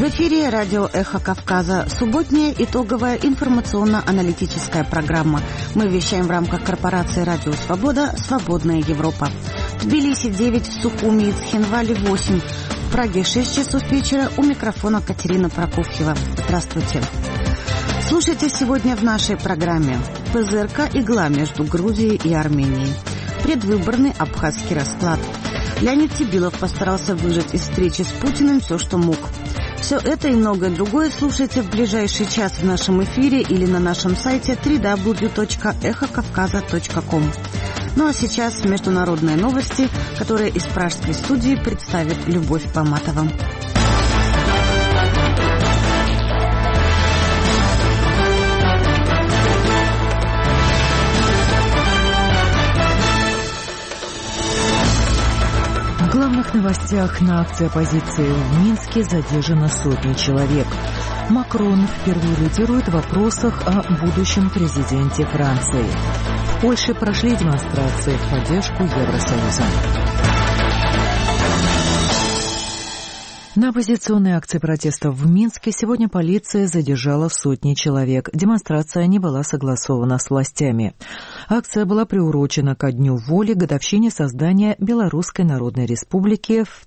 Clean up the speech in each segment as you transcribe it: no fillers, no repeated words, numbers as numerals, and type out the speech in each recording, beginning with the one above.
эфире радио «Эхо Кавказа». Субботняя итоговая информационно-аналитическая программа. Мы вещаем в рамках корпорации «Радио Свобода. Свободная Европа». В Тбилиси 9, в Сухуми и Цхинвале 8. В Праге 6 часов вечера. У микрофона Катерина Прокофьева. Здравствуйте. Слушайте сегодня в нашей программе. ПЗРК «Игла» между Грузией и Арменией. Предвыборный абхазский расклад. Леонид Тибилов постарался выжать из встречи с Путиным все, что мог. Все это и многое другое слушайте в ближайший час в нашем эфире или на нашем сайте www.эхокавказа.ком. Ну а сейчас международные новости, которые из пражской студии представит Любовь Поматова. В главных новостях: на акции оппозиции в Минске задержано сотни человек. Макрон впервые лидирует в вопросах о будущем президенте Франции. В Польше прошли демонстрации в поддержку Евросоюза. На оппозиционной акции протеста в Минске сегодня полиция задержала сотни человек. Демонстрация не была согласована с властями. Акция была приурочена ко Дню воли, годовщине создания Белорусской Народной Республики в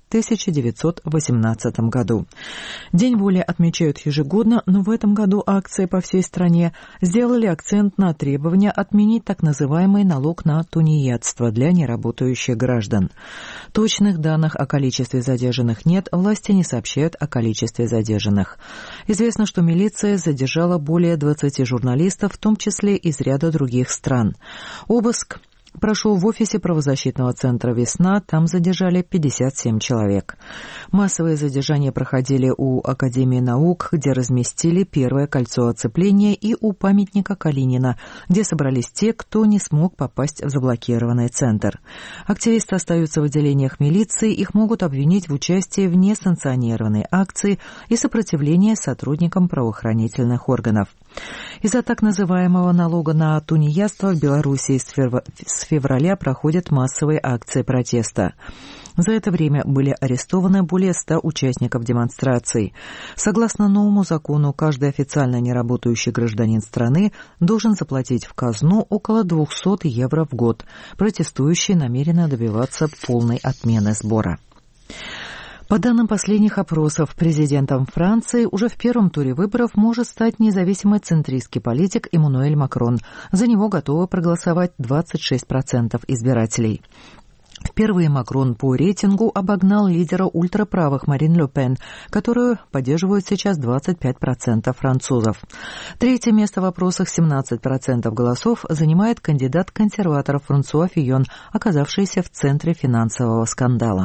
1918 году. День воли отмечают ежегодно, но в этом году акции по всей стране сделали акцент на требование отменить так называемый налог на тунеядство для неработающих граждан. Точных данных о количестве задержанных нет, власти не сообщают о количестве задержанных. Известно, что милиция задержала более 20 журналистов, в том числе из ряда других стран. Обыск прошел в офисе правозащитного центра «Весна», там задержали 57 человек. Массовые задержания проходили у Академии наук, где разместили первое кольцо оцепления, и у памятника Калинина, где собрались те, кто не смог попасть в заблокированный центр. Активисты остаются в отделениях милиции, их могут обвинить в участии в несанкционированной акции и сопротивлении сотрудникам правоохранительных органов. Из-за так называемого налога на тунеядство в Беларуси с февраля проходят массовые акции протеста. За это время были арестованы более 100 участников демонстраций. Согласно новому закону, каждый официально неработающий гражданин страны должен заплатить в казну около 200 евро в год. Протестующие намерены добиваться полной отмены сбора. По данным последних опросов, президентом Франции уже в первом туре выборов может стать независимый центристский политик Эммануэль Макрон. За него готовы проголосовать 26% избирателей. Впервые Макрон по рейтингу обогнал лидера ультраправых Марин Ле Пен, которую поддерживают сейчас 25% французов. Третье место в опросах, 17% голосов, занимает кандидат консерваторов Франсуа Фийон, оказавшийся в центре финансового скандала.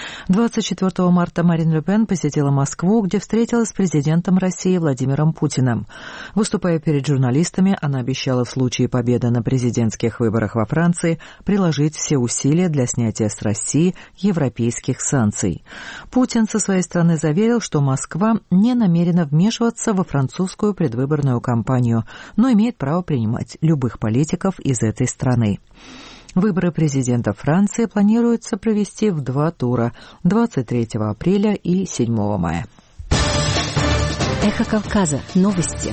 24 марта Марин Ле Пен посетила Москву, где встретилась с президентом России Владимиром Путиным. Выступая перед журналистами, она обещала в случае победы на президентских выборах во Франции приложить все усилия для снятия с России европейских санкций. Путин со своей стороны заверил, что Москва не намерена вмешиваться во французскую предвыборную кампанию, но имеет право принимать любых политиков из этой страны. Выборы президента Франции планируется провести в 2 тура – 23 апреля и 7 мая. Эхо Кавказа. Новости.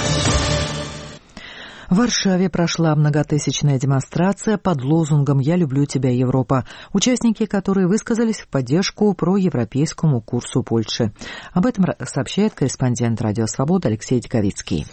В Варшаве прошла многотысячная демонстрация под лозунгом «Я люблю тебя, Европа», участники которой высказались в поддержку проевропейскому курсу Польши. Об этом сообщает корреспондент «Радио Свобода» Алексей Диковицкий.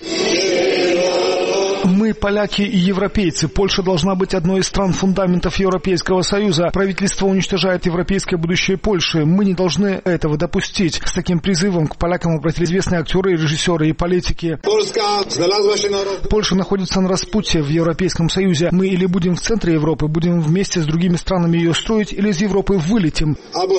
Мы, поляки и европейцы. Польша должна быть одной из стран фундаментов Европейского Союза. Правительство уничтожает европейское будущее Польши. Мы не должны этого допустить. С таким призывом к полякам обратились известные актеры, режиссеры и политики. Польша находится на распутье в Европейском Союзе. Мы или будем в центре Европы, будем вместе с другими странами ее строить, или из Европы вылетим.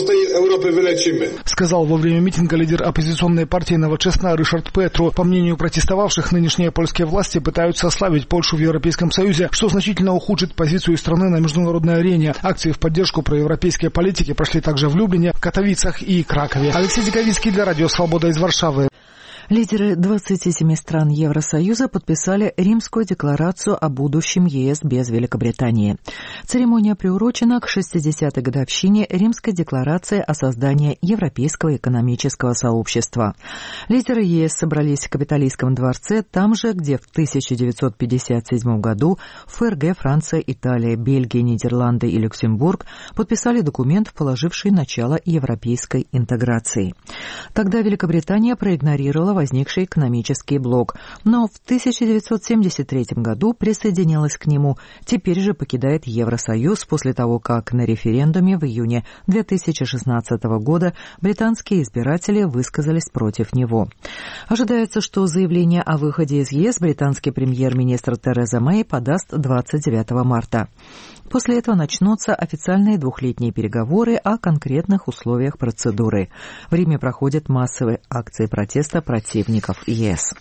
Сказал во время митинга лидер оппозиционной партии «Новочестна» Ришард Петру. По мнению протестовавших, нынешние польские власти пытаются ослабить Польшу в Европейском Союзе, что значительно ухудшит позицию страны на международной арене. Акции в поддержку проевропейской политики прошли также в Люблине, Катовицах и Кракове. Алексей Диковицкий для Радио Свобода из Варшавы. Лидеры 27 стран Евросоюза подписали Римскую декларацию о будущем ЕС без Великобритании. Церемония приурочена к 60-й годовщине Римской декларации о создании Европейского экономического сообщества. Лидеры ЕС собрались в Капитолийском дворце, там же, где в 1957 году ФРГ, Франция, Италия, Бельгия, Нидерланды и Люксембург подписали документ, положивший начало европейской интеграции. Тогда Великобритания проигнорировала возникший экономический блок, но в 1973 году присоединилась к нему. Теперь же покидает Евросоюз после того, как на референдуме в июне 2016 года британские избиратели высказались против него. Ожидается, что заявление о выходе из ЕС британский премьер-министр Тереза Мэй подаст 29 марта. После этого начнутся официальные двухлетние переговоры о конкретных условиях процедуры. В Риме проходят массовые акции протеста противников ЕС.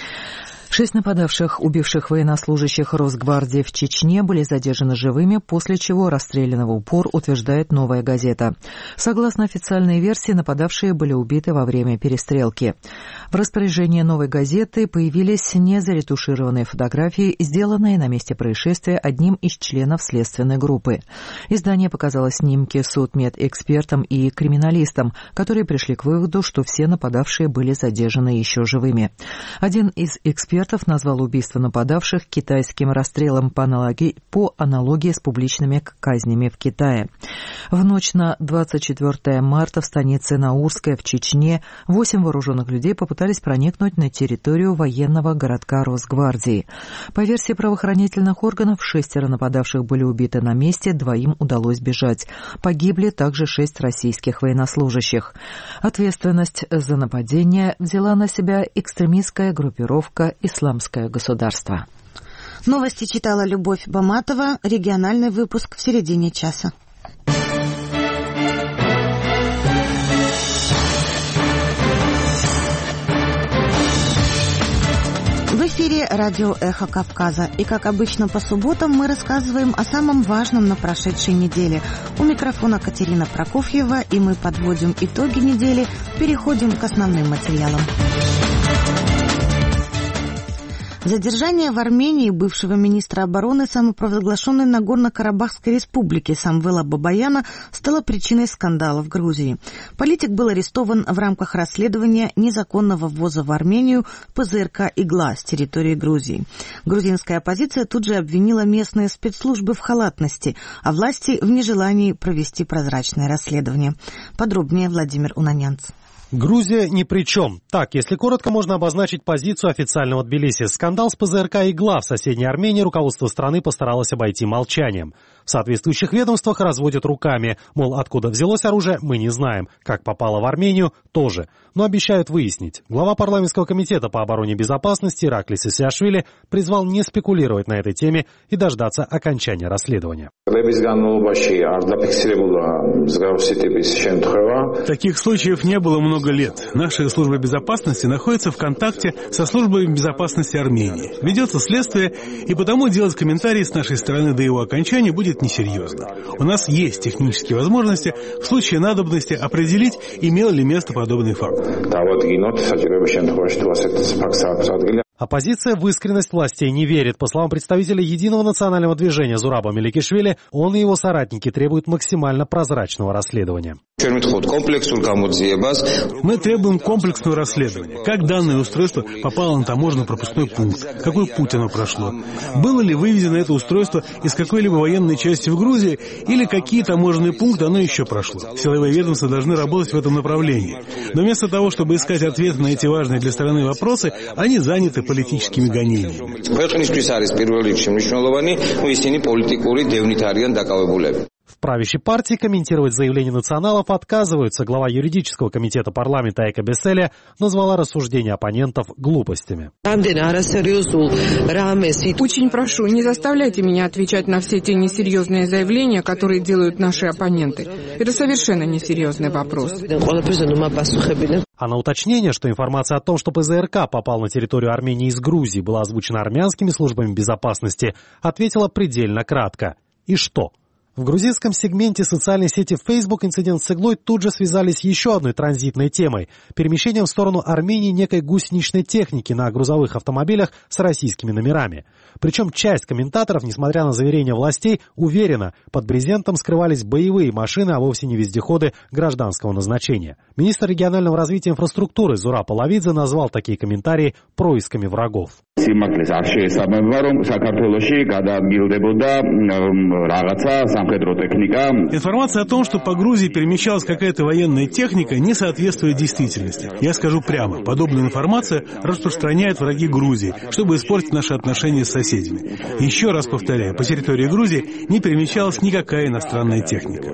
6 нападавших, убивших военнослужащих Росгвардии в Чечне, были задержаны живыми, после чего расстреляны в упор, утверждает «Новая газета». Согласно официальной версии, нападавшие были убиты во время перестрелки. В распоряжении «Новой газеты» появились незаретушированные фотографии, сделанные на месте происшествия одним из членов следственной группы. Издание показало снимки судмедэкспертам и криминалистам, которые пришли к выводу, что все нападавшие были задержаны еще живыми. Один из экспертов назвал убийство нападавших китайским расстрелом по аналогии с публичными казнями в Китае. В ночь на 24 марта в станице Наурская в Чечне 8 вооруженных людей попытались проникнуть на территорию военного городка Росгвардии. По версии правоохранительных органов, 6 нападавших были убиты на месте, 2 удалось бежать. Погибли также 6 российских военнослужащих. Ответственность за нападение взяла на себя экстремистская группировка «Исламское государство». Новости читала Любовь Баматова. Региональный выпуск в середине часа. В эфире радио «Эхо Кавказа». И, как обычно, по субботам мы рассказываем о самом важном на прошедшей неделе. У микрофона Катерина Прокофьева, и мы подводим итоги недели, переходим к основным материалам. Задержание в Армении бывшего министра обороны самопровозглашенной Нагорно-Карабахской республики Самвела Бабаяна стало причиной скандала в Грузии. Политик был арестован в рамках расследования незаконного ввоза в Армению ПЗРК «Игла» с территории Грузии. Грузинская оппозиция тут же обвинила местные спецслужбы в халатности, а власти в нежелании провести прозрачное расследование. Подробнее Владимир Унанянц. Грузия ни при чем. Так, если коротко, можно обозначить позицию официального Тбилиси. Скандал с ПЗРК «Игла» в соседней Армении руководство страны постаралось обойти молчанием. В соответствующих ведомствах разводят руками. Мол, откуда взялось оружие, мы не знаем. Как попало в Армению, тоже. Но обещают выяснить. Глава парламентского комитета по обороне и безопасности Ираклис Исиашвили призвал не спекулировать на этой теме и дождаться окончания расследования. Таких случаев не было много лет. Наша служба безопасности находится в контакте со службой безопасности Армении. Ведется следствие, и потому делать комментарии с нашей стороны до его окончания будет несерьезно. У нас есть технические возможности в случае надобности определить, имел ли место подобный факт. Оппозиция в искренность властей не верит. По словам представителя Единого национального движения Зураба Меликишвили, он и его соратники требуют максимально прозрачного расследования. Мы требуем комплексного расследования. Как данное устройство попало на таможенно-пропускной пункт? Какой путь оно прошло? Было ли вывезено это устройство из какой-либо военной части в Грузии? Или какие таможенные пункты оно еще прошло? Силовые ведомства должны работать в этом направлении. Но вместо того, чтобы искать ответы на эти важные для страны вопросы, они заняты политическими гонениями. В правящей партии комментировать заявления националов отказываются. Глава юридического комитета парламента Эйка Беселия назвала рассуждения оппонентов глупостями. Очень прошу, не заставляйте меня отвечать на все те несерьезные заявления, которые делают наши оппоненты. Это совершенно несерьезный вопрос. А на уточнение, что информация о том, что ПЗРК попал на территорию Армении из Грузии, была озвучена армянскими службами безопасности, ответила предельно кратко. И что? В В грузинском сегменте социальной сети Facebook инцидент с иглой тут же связали с еще одной транзитной темой – перемещением в сторону Армении некой гусеничной техники на грузовых автомобилях с российскими номерами. Причем часть комментаторов, несмотря на заверения властей, уверена, под брезентом скрывались боевые машины, а вовсе не вездеходы гражданского назначения. Министр регионального развития и инфраструктуры Зураб Половидзе назвал такие комментарии происками врагов. Информация о том, что по Грузии перемещалась какая-то военная техника, не соответствует действительности. Я скажу прямо, подобная информация распространяют враги Грузии, чтобы испортить наши отношения с соседями. Еще раз повторяю, по территории Грузии не перемещалась никакая иностранная техника.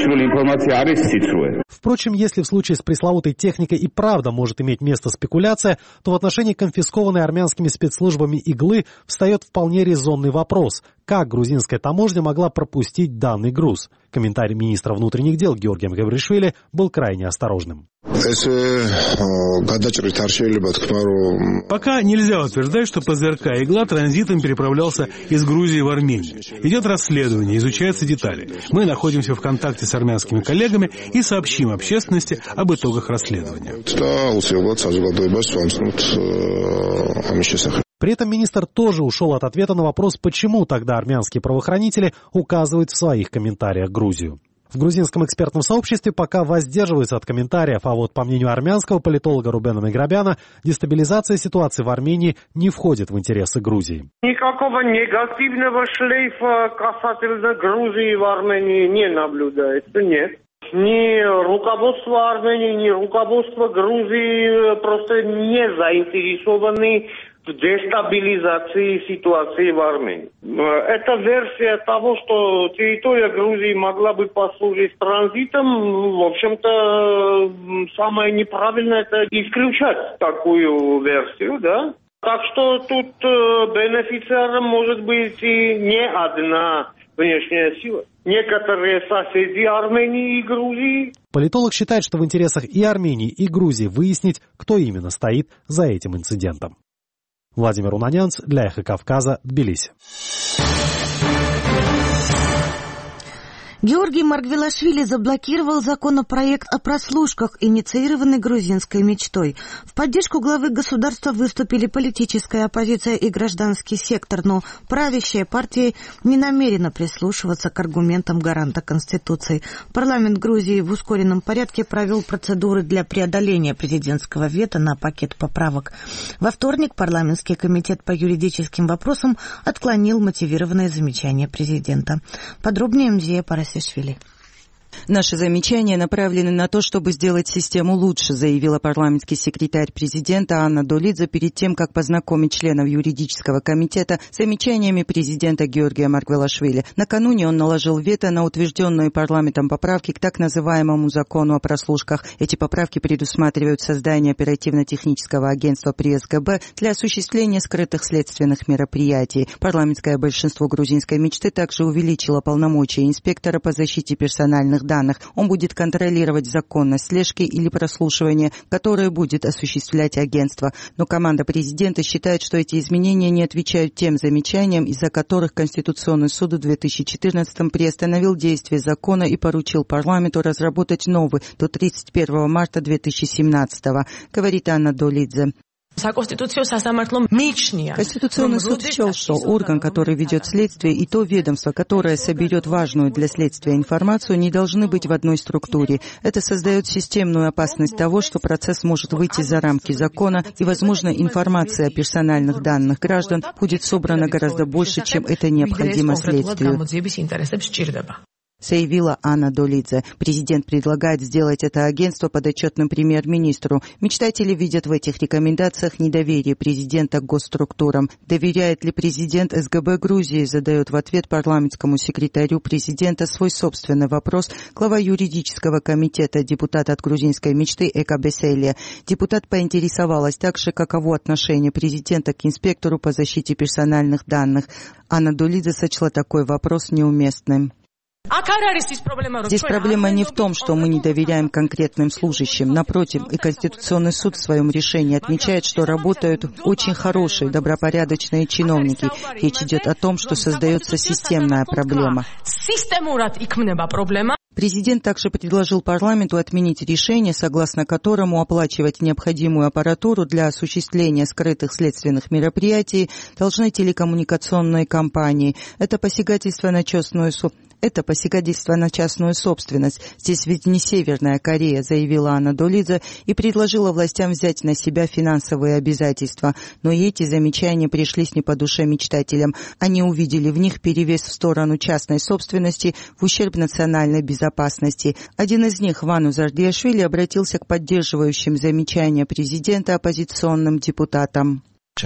Впрочем, если в случае с пресловутой техникой и правда может иметь место спекуляция, то в отношении конфискованной армянскими спецслужбами иглы встает вполне резонный вопрос – как грузинская таможня могла пропустить данный груз? Комментарий министра внутренних дел Георгия Гавришвили был крайне осторожным. Пока нельзя утверждать, что ПЗРК «Игла» транзитом переправлялся из Грузии в Армению. Идет расследование, изучаются детали. Мы находимся в контакте с армянскими коллегами и сообщим общественности об итогах расследования. При этом министр тоже ушел от ответа на вопрос, почему тогда армянские правоохранители указывают в своих комментариях Грузию. В грузинском экспертном сообществе пока воздерживаются от комментариев, а вот по мнению армянского политолога Рубена Миграбяна, дестабилизация ситуации в Армении не входит в интересы Грузии. Никакого негативного шлейфа касательно Грузии в Армении не наблюдается, нет. Ни руководство Армении, ни руководство Грузии просто не заинтересованы в дестабилизации ситуации в Армении. Эта версия того, что территория Грузии могла бы послужить транзитом, в общем-то, самое неправильное – это исключать такую версию, да? Так что тут бенефициаром может быть и не одна внешняя сила. Некоторые соседи Армении и Грузии. Политолог считает, что в интересах и Армении, и Грузии выяснить, кто именно стоит за этим инцидентом. Владимир Унанянц для «Эхо Кавказа», Тбилиси. Георгий Маргвелашвили заблокировал законопроект о прослушках, инициированный грузинской мечтой. В поддержку главы государства выступили политическая оппозиция и гражданский сектор, но правящая партия не намерена прислушиваться к аргументам гаранта Конституции. Парламент Грузии в ускоренном порядке провел процедуры для преодоления президентского вето на пакет поправок. Во вторник парламентский комитет по юридическим вопросам отклонил мотивированное замечание президента. Подробнее Мзия Парасишвили. Наши замечания направлены на то, чтобы сделать систему лучше, заявила парламентский секретарь президента Анна Долидзе перед тем, как познакомить членов юридического комитета с замечаниями президента Георгия Маргвелашвили. Накануне он наложил вето на утвержденные парламентом поправки к так называемому закону о прослушках. Эти поправки предусматривают создание оперативно-технического агентства при СГБ для осуществления скрытых следственных мероприятий. Парламентское большинство грузинской мечты также увеличило полномочия инспектора по защите персональных данных. Он будет контролировать законность слежки или прослушивания, которое будет осуществлять агентство. Но команда президента считает, что эти изменения не отвечают тем замечаниям, из-за которых Конституционный суд в 2014-м приостановил действие закона и поручил парламенту разработать новый до 31 марта 2017-го, говорит Анна Долидзе. Конституционный суд счел, что орган, который ведет следствие, и то ведомство, которое соберет важную для следствия информацию, не должны быть в одной структуре. Это создает системную опасность того, что процесс может выйти за рамки закона, и, возможно, информация о персональных данных граждан будет собрана гораздо больше, чем это необходимо следствию, заявила Анна Долидзе. Президент предлагает сделать это агентство подотчетным премьер-министру. Мечтатели видят в этих рекомендациях недоверие президента к госструктурам. Доверяет ли президент СГБ Грузии, задает в ответ парламентскому секретарю президента свой собственный вопрос глава юридического комитета, депутат от грузинской мечты Эка Беселия. Депутат поинтересовалась также, каково отношение президента к инспектору по защите персональных данных. Анна Долидзе сочла такой вопрос неуместным. Здесь проблема не в том, что мы не доверяем конкретным служащим. Напротив, и Конституционный суд в своем решении отмечает, что работают очень хорошие, добропорядочные чиновники. Речь идет о том, что создается системная проблема. Президент также предложил парламенту отменить решение, согласно которому оплачивать необходимую аппаратуру для осуществления скрытых следственных мероприятий должны телекоммуникационные компании. Это посягательство на частную собственность. Здесь ведь не Северная Корея, заявила Анна Долидзе и предложила властям взять на себя финансовые обязательства. Но и эти замечания пришлись не по душе мечтателям. Они увидели в них перевес в сторону частной собственности в ущерб национальной безопасности. Один из них, Вану Зардиашвили, обратился к поддерживающим замечания президента оппозиционным депутатам.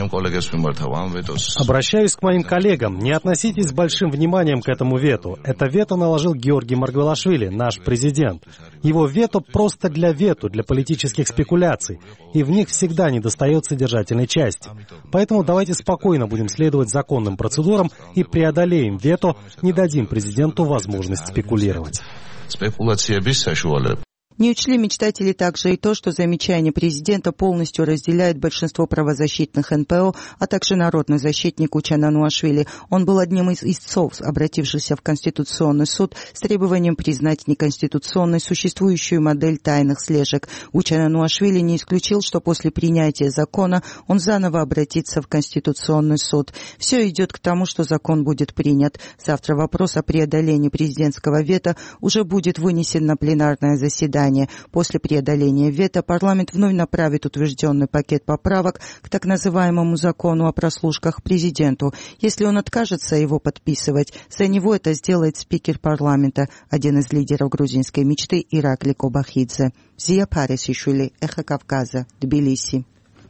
Обращаюсь к моим коллегам. Не относитесь с большим вниманием к этому вето. Это вето наложил Георгий Маргвелашвили, наш президент. Его вето просто для политических спекуляций. И в них всегда недостает содержательной части. Поэтому давайте спокойно будем следовать законным процедурам и преодолеем вето, не дадим президенту возможность спекулировать. Не учли мечтатели также и то, что замечания президента полностью разделяет большинство правозащитных НПО, а также народный защитник Учан Ануашвили. Он был одним из истцов, обратившихся в Конституционный суд с требованием признать неконституционной существующую модель тайных слежек. Учан Ануашвили не исключил, что после принятия закона он заново обратится в Конституционный суд. Все идет к тому, что закон будет принят. Завтра вопрос о преодолении президентского вето уже будет вынесен на пленарное заседание. После преодоления вето парламент вновь направит утвержденный пакет поправок к так называемому закону о прослушках президенту. Если он откажется его подписывать, за него это сделает спикер парламента, один из лидеров грузинской мечты Иракли Кобахидзе. Зия Парисишвили, Эхо Кавказа, Тбилиси.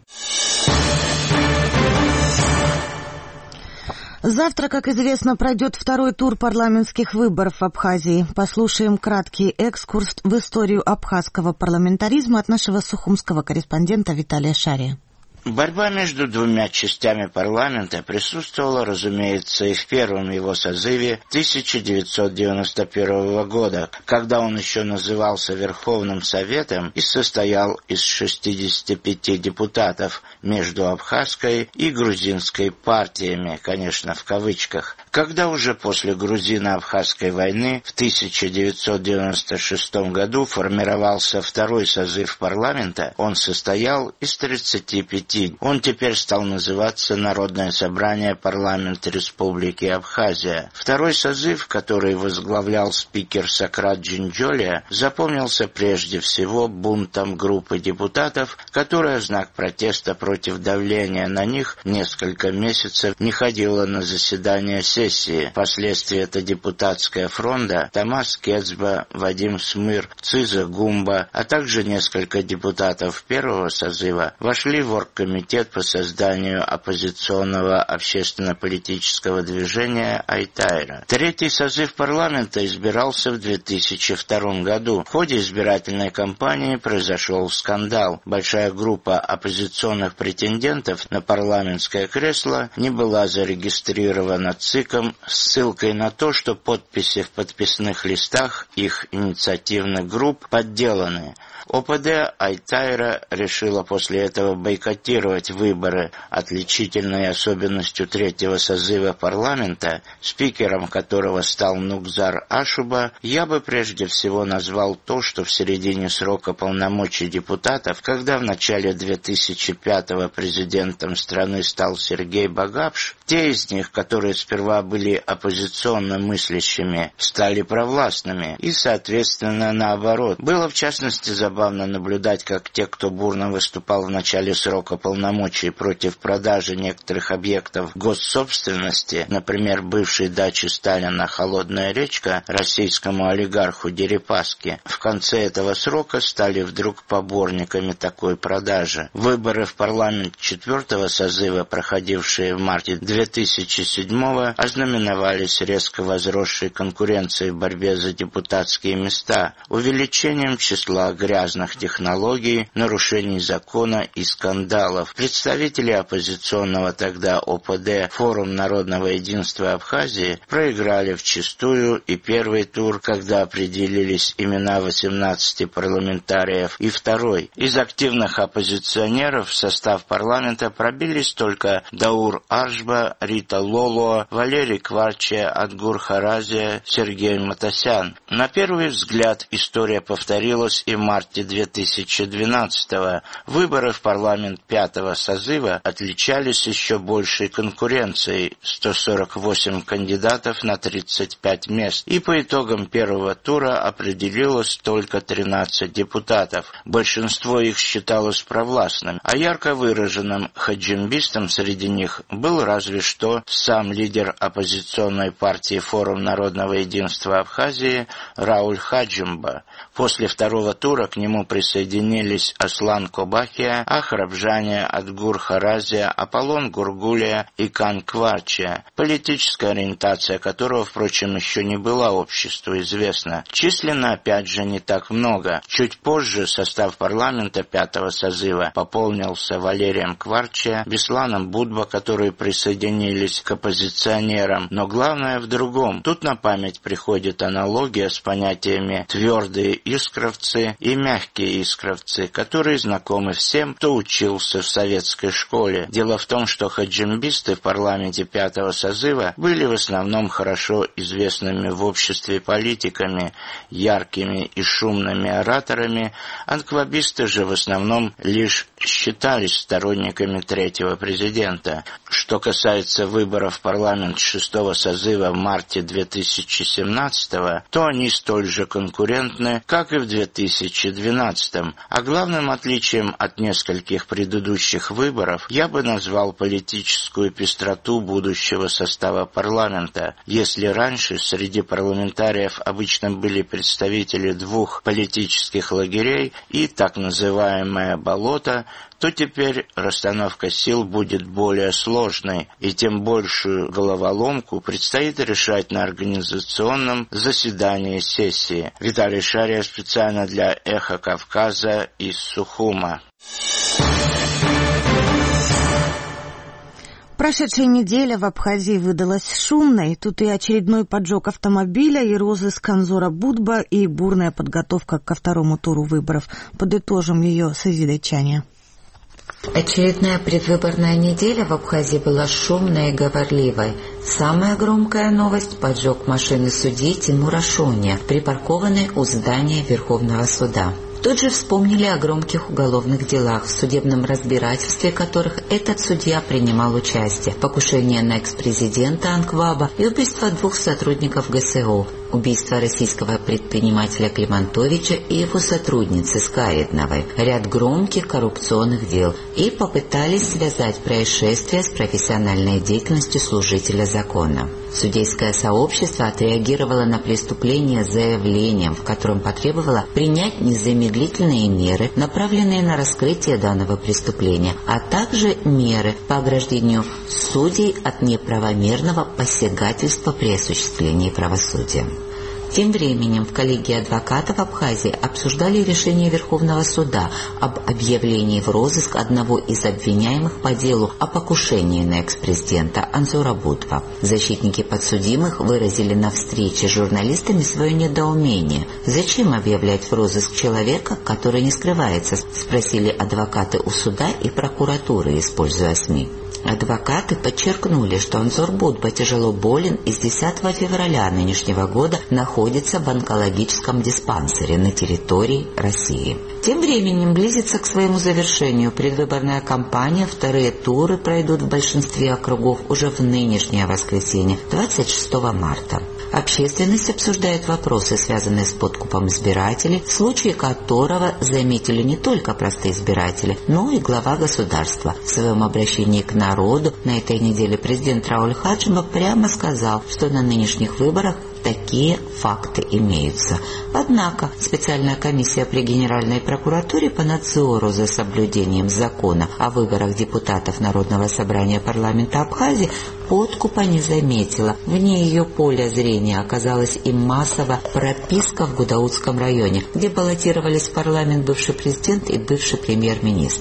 Завтра, как известно, пройдет второй тур парламентских выборов в Абхазии. Послушаем краткий экскурс в историю абхазского парламентаризма от нашего сухумского корреспондента Виталия Шария. Борьба между двумя частями парламента присутствовала, разумеется, и в первом его созыве 1991 года, когда он еще назывался Верховным Советом и состоял из 65 депутатов между абхазской и грузинской партиями, конечно, в кавычках. Когда уже после грузино-абхазской войны в 1996 году формировался второй созыв парламента, он состоял из 35. Он теперь стал называться Народное собрание парламента Республики Абхазия. Второй созыв, который возглавлял спикер Сократ Джинджолия, запомнился прежде всего бунтом группы депутатов, которая в знак протеста против давления на них несколько месяцев не ходила на заседания сессии. Впоследствии это депутатская фронта Тамас Кецба, Вадим Смыр, Циза Гумба, а также несколько депутатов первого созыва вошли в оргкомитет по созданию оппозиционного общественно-политического движения Айтайра. Третий созыв парламента избирался в 2002 году. В ходе избирательной кампании произошел скандал. Большая группа оппозиционных претендентов на парламентское кресло не была зарегистрирована ЦИКом с ссылкой на то, что подписи в подписных листах их инициативных групп подделаны. ОПД Айтайра решила после этого бойкотировать выборы. Отличительной особенностью третьего созыва парламента, спикером которого стал Нукзар Ашуба, я бы прежде всего назвал то, что в середине срока полномочий депутатов, когда в начале 2005-го президентом страны стал Сергей Багапш, те из них, которые сперва были оппозиционно мыслящими, стали провластными и, соответственно, наоборот. Было, в частности, забавно наблюдать, как те, кто бурно выступал в начале срока полномочий против продажи некоторых объектов госсобственности, например, бывшей дачи Сталина «Холодная речка» российскому олигарху Дерипаске, в конце этого срока стали вдруг поборниками такой продажи. Выборы в парламент четвертого созыва, проходившие в марте 2007-го, ознаменовались резко возросшей конкуренцией в борьбе за депутатские места, увеличением числа грязных технологий, нарушений закона и скандалов. либералов, представители оппозиционного тогда ОПД «Форум народного единства Абхазии» проиграли вчистую и первый тур, когда определились имена 18 парламентариев, и второй. Из активных оппозиционеров в состав парламента пробились только Даур Аржба, Рита Лоло, Валерий Кварче, Адгур Харазия, Сергей Матасян. На первый взгляд история повторилась и в марте 2012-го. Выборы в парламент 5-го созыва отличались еще большей конкуренцией – 148 кандидатов на 35 мест, и по итогам первого тура определилось только 13 депутатов. Большинство их считалось провластным, а ярко выраженным хаджимбистом среди них был разве что сам лидер оппозиционной партии «Форум народного единства Абхазии» Рауль Хаджимба. После второго тура к нему присоединились Аслан Кобахия, Ахрабжане, Адгур Харазия, Аполлон Гургулия и Кан Кварчия, политическая ориентация которого, впрочем, еще не была обществу известна. Численно, опять же, не так много. Чуть позже состав парламента 5-го созыва пополнился Валерием Кварчия, Бесланом Будба, которые присоединились к оппозиционерам. Но главное в другом. Тут на память приходит аналогия с понятиями «твердые искровцы» и «мягкие искровцы», которые знакомы всем, кто учился в советской школе. Дело в том, что хаджимбисты в парламенте 5-го созыва были в основном хорошо известными в обществе политиками, яркими и шумными ораторами, анквабисты же в основном лишь считались сторонниками третьего президента. Что касается выборов в парламент 6-го созыва в марте 2017-го, то они столь же конкурентны, как и в 2012-м. А главным отличием от нескольких предыдущих выборов я бы назвал политическую пестроту будущего состава парламента. Если раньше среди парламентариев обычно были представители двух политических лагерей и так называемое «болото», то теперь расстановка сил будет более сложной, и тем большую головоломку предстоит решать на организационном заседании сессии. Виталий Шария специально для «Эхо Кавказа» из Сухума. Прошедшая неделя в Абхазии выдалась шумной. Тут и очередной поджог автомобиля, и розыск Анзора Будба, и бурная подготовка ко второму туру выборов. Подытожим ее созидачане. Очередная предвыборная неделя в Абхазии была шумной и говорливой. Самая громкая новость – поджог машины судьи Тимура Шоня, припаркованной у здания Верховного суда. Тут же вспомнили о громких уголовных делах, в судебном разбирательстве которых этот судья принимал участие. Покушение на экс-президента Анкваба и убийство 2 сотрудников ГСО, убийство российского предпринимателя Климантовича и его сотрудницы Скаидновой, ряд громких коррупционных дел, и попытались связать происшествие с профессиональной деятельностью служителя закона. Судейское сообщество отреагировало на преступление заявлением, в котором потребовало принять незамедлительные меры, направленные на раскрытие данного преступления, а также меры по ограждению судей от неправомерного посягательства при осуществлении правосудия. Тем временем в коллегии адвокатов Абхазии обсуждали решение Верховного суда об объявлении в розыск одного из обвиняемых по делу о покушении на экс-президента Анзора Будба. Защитники подсудимых выразили на встрече с журналистами свое недоумение. Зачем объявлять в розыск человека, который не скрывается, спросили адвокаты у суда и прокуратуры, используя СМИ. Адвокаты подчеркнули, что Анзор Будба тяжело болен и с 10 февраля нынешнего года находится в онкологическом диспансере на территории России. Тем временем близится к своему завершению предвыборная кампания. Вторые туры пройдут в большинстве округов уже в нынешнее воскресенье, 26 марта. Общественность обсуждает вопросы, связанные с подкупом избирателей, в случае которого заметили не только простые избиратели, но и глава государства. В своем обращении к народу на этой неделе президент Рауль Хаджимба прямо сказал, что на нынешних выборах такие факты имеются. Однако специальная комиссия при Генеральной прокуратуре по надзору за соблюдением закона о выборах депутатов Народного собрания парламента Абхазии подкупа не заметила. Вне ее поля зрения оказалась и массовая прописка в Гудаутском районе, где баллотировались в парламент бывший президент и бывший премьер-министр.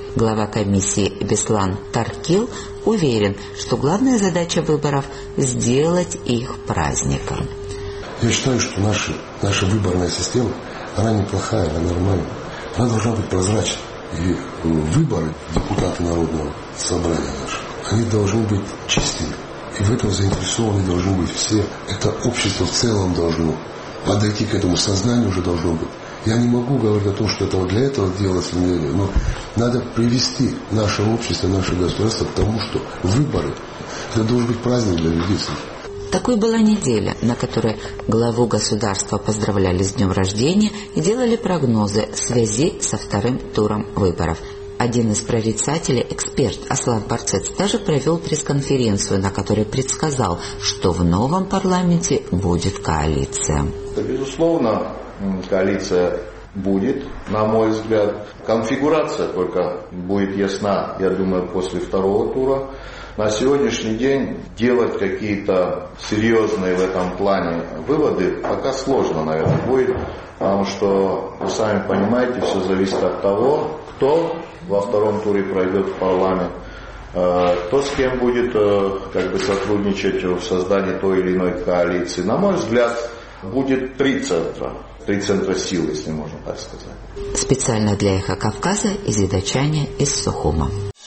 Глава комиссии Беслан Таркил уверен, что главная задача выборов – сделать их праздником. Я считаю, что наша выборная система, она неплохая, она нормальная. Она должна быть прозрачной. И выборы депутаты Народного собрания нашего, они должны быть чистыми. И в этом заинтересованы должны быть все. Это общество в целом должно подойти к этому сознанию, уже должно быть. Я не могу говорить о том, что это вот для этого делается, но надо привести наше общество, наше государство к тому, что выборы – это должен быть праздник для людей. Такой была неделя, на которой главу государства поздравляли с днем рождения и делали прогнозы в связи со вторым туром выборов. Один из прорицателей, эксперт Аслан Барцец, даже провел пресс-конференцию, на которой предсказал, что в новом парламенте будет коалиция. Безусловно, коалиция будет, на мой взгляд. Конфигурация только будет ясна, я думаю, после второго тура. На сегодняшний день делать какие-то серьезные в этом плане выводы пока сложно, наверное, будет, потому что, вы сами понимаете, все зависит от того, кто во втором туре пройдет в парламент, кто с кем будет сотрудничать в создании той или иной коалиции. На мой взгляд, будет три центра сил, если можно так сказать. Специально для «Эхо Кавказа» из Идачани, из Сухума.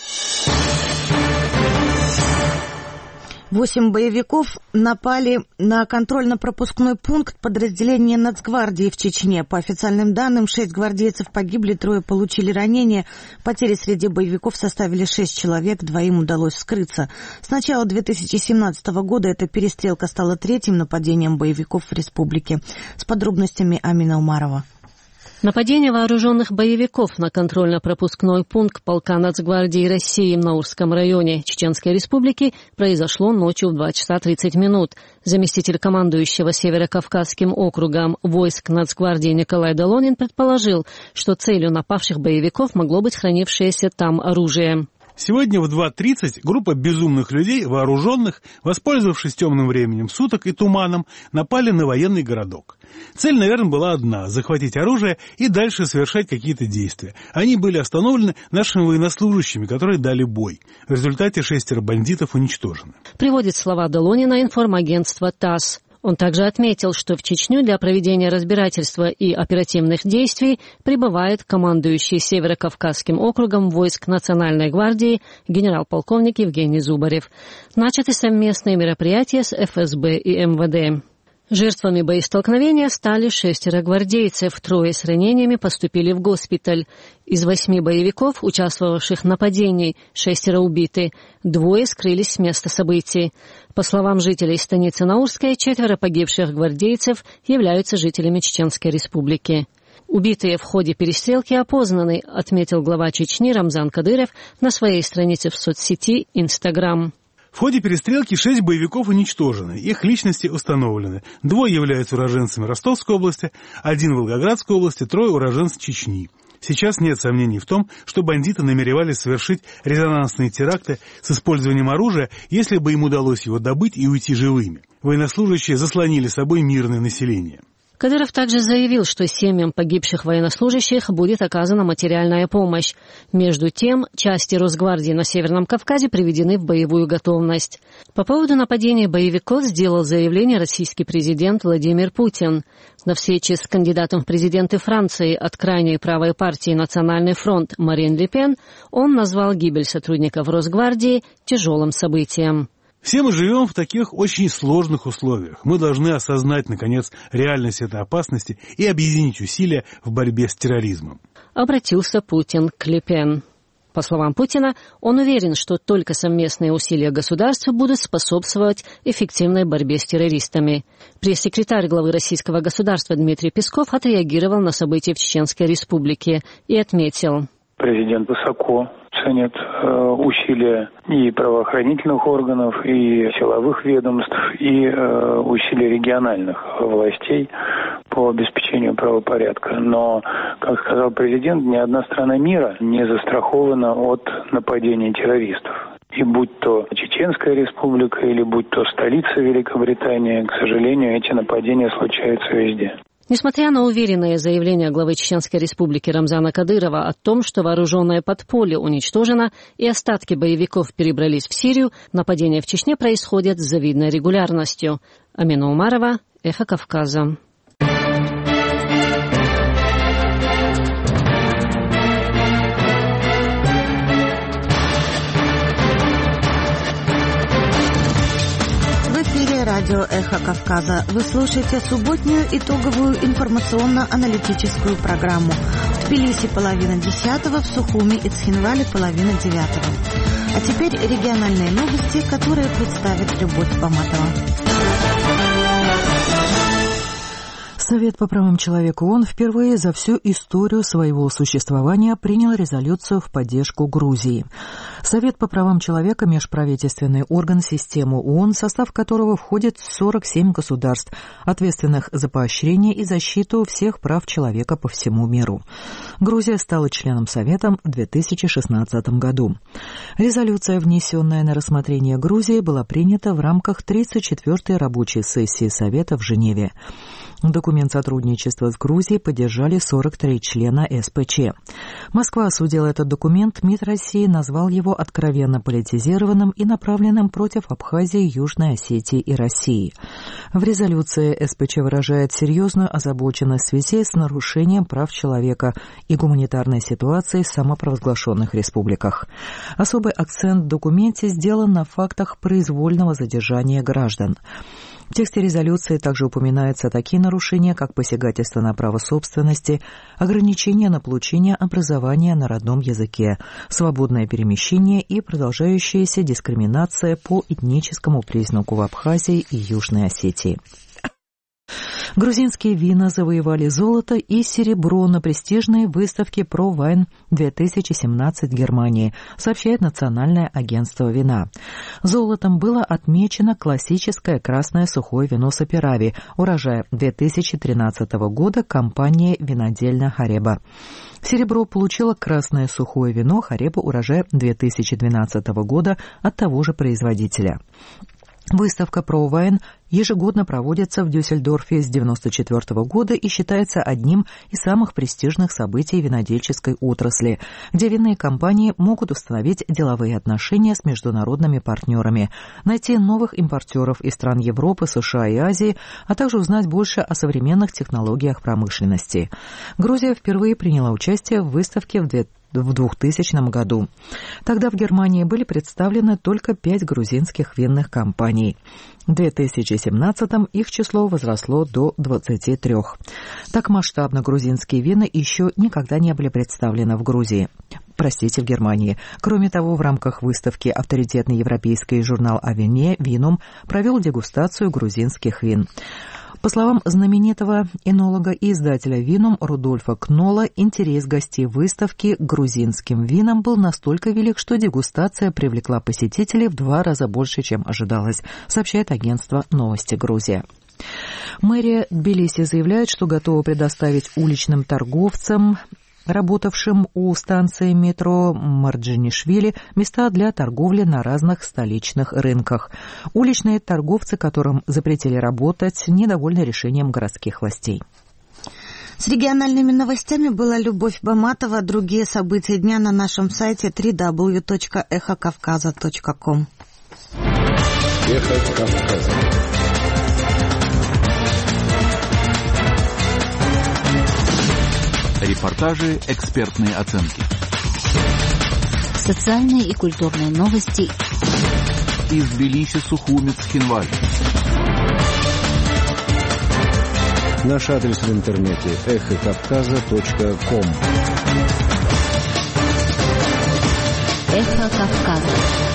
8 боевиков напали на контрольно-пропускной пункт подразделения Нацгвардии в Чечне. По официальным данным, 6 гвардейцев погибли, 3 получили ранения. Потери среди боевиков составили 6 человек, 2 удалось скрыться. С начала 2017 года эта перестрелка стала 3-м нападением боевиков в республике. С подробностями Амина Умарова. Нападение вооруженных боевиков на контрольно-пропускной пункт полка Нацгвардии России в Наурском районе Чеченской Республики произошло ночью в 2 часа 30 минут. Заместитель командующего Северо-Кавказским округом войск Нацгвардии Николай Долонин предположил, что целью напавших боевиков могло быть хранившееся там оружие. Сегодня в 2:30 группа безумных людей, вооруженных, воспользовавшись темным временем суток и туманом, напали на военный городок. Цель, наверное, была одна – захватить оружие и дальше совершать какие-то действия. Они были остановлены нашими военнослужащими, которые дали бой. В результате 6 бандитов уничтожены. Приводит слова Долонина информагентство ТАСС. Он также отметил, что в Чечню для проведения разбирательства и оперативных действий прибывает командующий Северо-Кавказским округом войск Национальной гвардии генерал-полковник Евгений Зубарев. Начаты совместные мероприятия с ФСБ и МВД. Жертвами боестолкновения стали 6 гвардейцев, 3 с ранениями поступили в госпиталь. Из 8 боевиков, участвовавших в нападении, 6 убиты, 2 скрылись с места событий. По словам жителей станицы Наурской, 4 погибших гвардейцев являются жителями Чеченской Республики. Убитые в ходе перестрелки опознаны, отметил глава Чечни Рамзан Кадыров на своей странице в соцсети Инстаграм. В ходе перестрелки 6 боевиков уничтожены, их личности установлены. 2 являются уроженцами Ростовской области, 1 Волгоградской области, 3 уроженцы Чечни. Сейчас нет сомнений в том, что бандиты намеревались совершить резонансные теракты с использованием оружия, если бы им удалось его добыть и уйти живыми. Военнослужащие заслонили собой мирное население. Кадыров также заявил, что семьям погибших военнослужащих будет оказана материальная помощь. Между тем, части Росгвардии на Северном Кавказе приведены в боевую готовность. По поводу нападения боевиков сделал заявление российский президент Владимир Путин. На встрече с кандидатом в президенты Франции от крайней правой партии «Национальный фронт» Марин Ле Пен он назвал гибель сотрудников Росгвардии тяжелым событием. Все мы живем в таких очень сложных условиях. Мы должны осознать, наконец, реальность этой опасности и объединить усилия в борьбе с терроризмом. Обратился Путин к Ле Пен. По словам Путина, он уверен, что только совместные усилия государства будут способствовать эффективной борьбе с террористами. Пресс-секретарь главы российского государства Дмитрий Песков отреагировал на события в Чеченской Республике и отметил: президент высоко ценит усилия и правоохранительных органов, и силовых ведомств, и усилия региональных властей по обеспечению правопорядка. Но, как сказал президент, ни одна страна мира не застрахована от нападений террористов. И будь то Чеченская Республика, или будь то столица Великобритании, к сожалению, эти нападения случаются везде. Несмотря на уверенное заявление главы Чеченской республики Рамзана Кадырова о том, что вооруженное подполье уничтожено и остатки боевиков перебрались в Сирию, нападения в Чечне происходят с завидной регулярностью. Амина Умарова, Эхо Кавказа. Радио «Эхо Кавказа». Вы слушаете субботнюю итоговую информационно-аналитическую программу. В Тбилиси 9:30, в Сухуми и Цхинвале 8:30. А теперь региональные новости, которые представит Любовь Баматова. Совет по правам человека ООН впервые за всю историю своего существования принял резолюцию в поддержку Грузии. Совет по правам человека – межправительственный орган системы ООН, в состав которого входит 47 государств, ответственных за поощрение и защиту всех прав человека по всему миру. Грузия стала членом Совета в 2016 году. Резолюция, внесенная на рассмотрение Грузии, была принята в рамках 34-й рабочей сессии Совета в Женеве. Документ сотрудничества с Грузией поддержали 43 члена СПЧ. Москва осудила этот документ, МИД России назвал его откровенно политизированным и направленным против Абхазии, Южной Осетии и России. В резолюции СПЧ выражает серьезную озабоченность в связи с нарушением прав человека и гуманитарной ситуацией в самопровозглашенных республиках. Особый акцент в документе сделан на фактах произвольного задержания граждан. В тексте резолюции также упоминаются такие нарушения, как посягательство на право собственности, ограничение на получение образования на родном языке, свободное перемещение и продолжающаяся дискриминация по этническому признаку в Абхазии и Южной Осетии. Грузинские вина завоевали золото и серебро на престижной выставке ProWine 2017 в Германии, сообщает Национальное агентство вина. Золотом было отмечено классическое красное сухое вино Саперави, урожая 2013 года компании винодельня Хареба. Серебро получило красное сухое вино Хареба, урожая 2012 года от того же производителя. Выставка ProWine ежегодно проводится в Дюссельдорфе с 1994 года и считается одним из самых престижных событий винодельческой отрасли, где винные компании могут установить деловые отношения с международными партнерами, найти новых импортеров из стран Европы, США и Азии, а также узнать больше о современных технологиях промышленности. Грузия впервые приняла участие в выставке в 2000 году. Тогда в Германии были представлены только 5 грузинских винных компаний. В 2017-м их число возросло до 23. Так масштабно грузинские вина еще никогда не были представлены в Германии. Кроме того, в рамках выставки авторитетный европейский журнал о вине «Винум» провел дегустацию грузинских вин. По словам знаменитого энолога и издателя «Винум» Рудольфа Кнола, интерес гостей выставки к грузинским винам был настолько велик, что дегустация привлекла посетителей в 2 раза больше, чем ожидалось, сообщает агентство «Новости Грузия». Мэрия Тбилиси заявляет, что готова предоставить уличным торговцам, работавшим у станции метро Марджанишвили, места для торговли на разных столичных рынках. Уличные торговцы, которым запретили работать, недовольны решением городских властей. С региональными новостями была Любовь Баматова. Другие события дня на нашем сайте www.эхокавказа.ком. Эхо Кавказа. Репортажи, экспертные оценки. Социальные и культурные новости. Из Тбилиси, Сухуми, Цхинваль. Наш адрес в интернете эхокавказа.ком. Эхо Кавказа.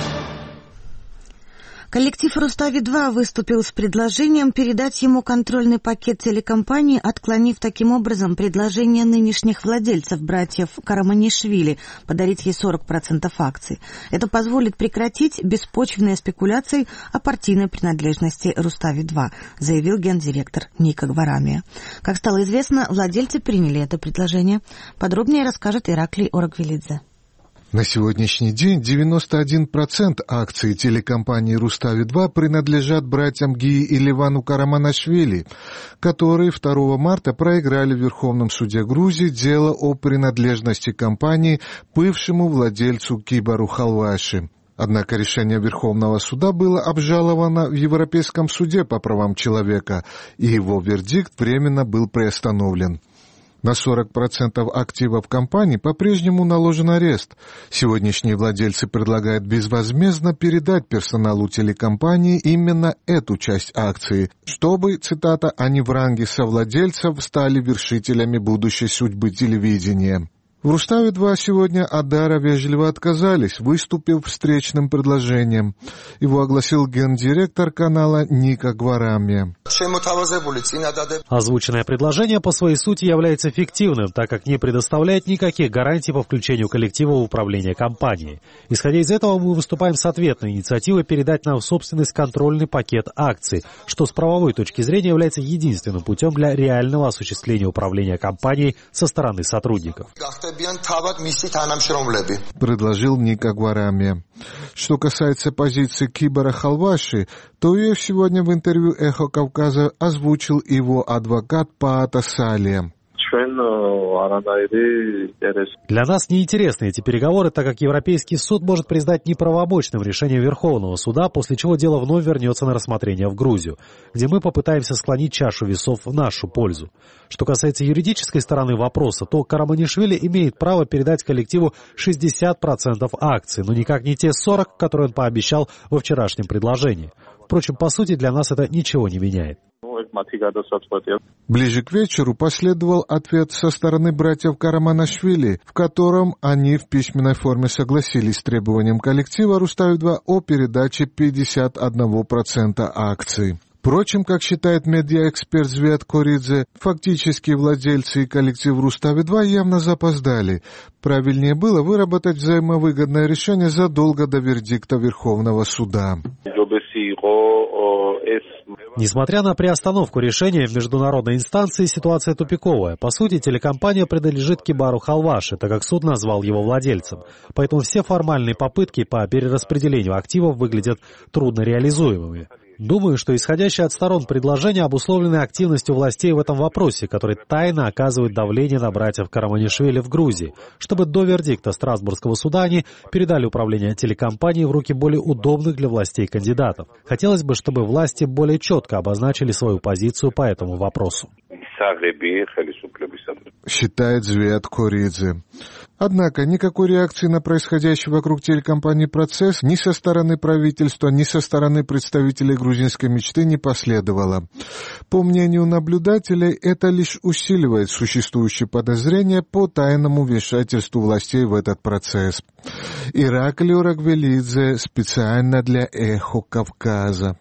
Коллектив «Рустави-2» выступил с предложением передать ему контрольный пакет телекомпании, отклонив таким образом предложение нынешних владельцев, братьев Караманишвили, подарить ей 40% акций. Это позволит прекратить беспочвенные спекуляции о партийной принадлежности «Рустави-2», заявил гендиректор Ника Гварамия. Как стало известно, владельцы приняли это предложение. Подробнее расскажет Ираклий Оргвелидзе. На сегодняшний день 91% акций телекомпании «Рустави-2» принадлежат братьям Гии и Ливану Караманашвили, которые 2 марта проиграли в Верховном суде Грузии дело о принадлежности компании бывшему владельцу Кибару Халваши. Однако решение Верховного суда было обжаловано в Европейском суде по правам человека, и его вердикт временно был приостановлен. На 40% активов компании по-прежнему наложен арест. Сегодняшние владельцы предлагают безвозмездно передать персоналу телекомпании именно эту часть акций, чтобы, цитата, «они в ранге совладельцев стали вершителями будущей судьбы телевидения». В «Рустави-2» сегодня Адара вежливо отказались, выступив встречным предложением. Его огласил гендиректор канала Ника Гварамия. Озвученное предложение по своей сути является фиктивным, так как не предоставляет никаких гарантий по включению коллектива в управление компанией. Исходя из этого, мы выступаем с ответной инициативой передать нам в собственность контрольный пакет акций, что с правовой точки зрения является единственным путем для реального осуществления управления компанией со стороны сотрудников. Предложил Ника Гварамия. Что касается позиции Кибара Халваши, то ее сегодня в интервью «Эхо Кавказа» озвучил его адвокат Паата Салия. Для нас неинтересны эти переговоры, так как Европейский суд может признать неправомочным решение Верховного суда, после чего дело вновь вернется на рассмотрение в Грузию, где мы попытаемся склонить чашу весов в нашу пользу. Что касается юридической стороны вопроса, то Караманишвили имеет право передать коллективу 60% акций, но никак не те 40%, которые он пообещал во вчерашнем предложении. Впрочем, по сути, для нас это ничего не меняет. Ближе к вечеру последовал ответ со стороны братьев Караманашвили, в котором они в письменной форме согласились с требованием коллектива «Рустави-2» о передаче 51% акций. Впрочем, как считает медиаэксперт Звят Коридзе, фактически владельцы и коллектив «Рустави-2» явно запоздали. Правильнее было выработать взаимовыгодное решение задолго до вердикта Верховного суда. Несмотря на приостановку решения в международной инстанции, ситуация тупиковая. По сути, телекомпания принадлежит Кибару Халваши, так как суд назвал его владельцем. Поэтому все формальные попытки по перераспределению активов выглядят трудно реализуемыми. Думаю, что исходящие от сторон предложения обусловлены активностью властей в этом вопросе, которые тайно оказывают давление на братьев Караманишвили в Грузии, чтобы до вердикта Страсбургского суда они передали управление телекомпанией в руки более удобных для властей кандидатов. Хотелось бы, чтобы власти более четко обозначили свою позицию по этому вопросу. Считает Звят Коридзе. Однако никакой реакции на происходящий вокруг телекомпании процесс ни со стороны правительства, ни со стороны представителей грузинской мечты не последовало. По мнению наблюдателей, это лишь усиливает существующие подозрения по тайному вмешательству властей в этот процесс. Ираклий Орагвелидзе специально для «Эхо Кавказа».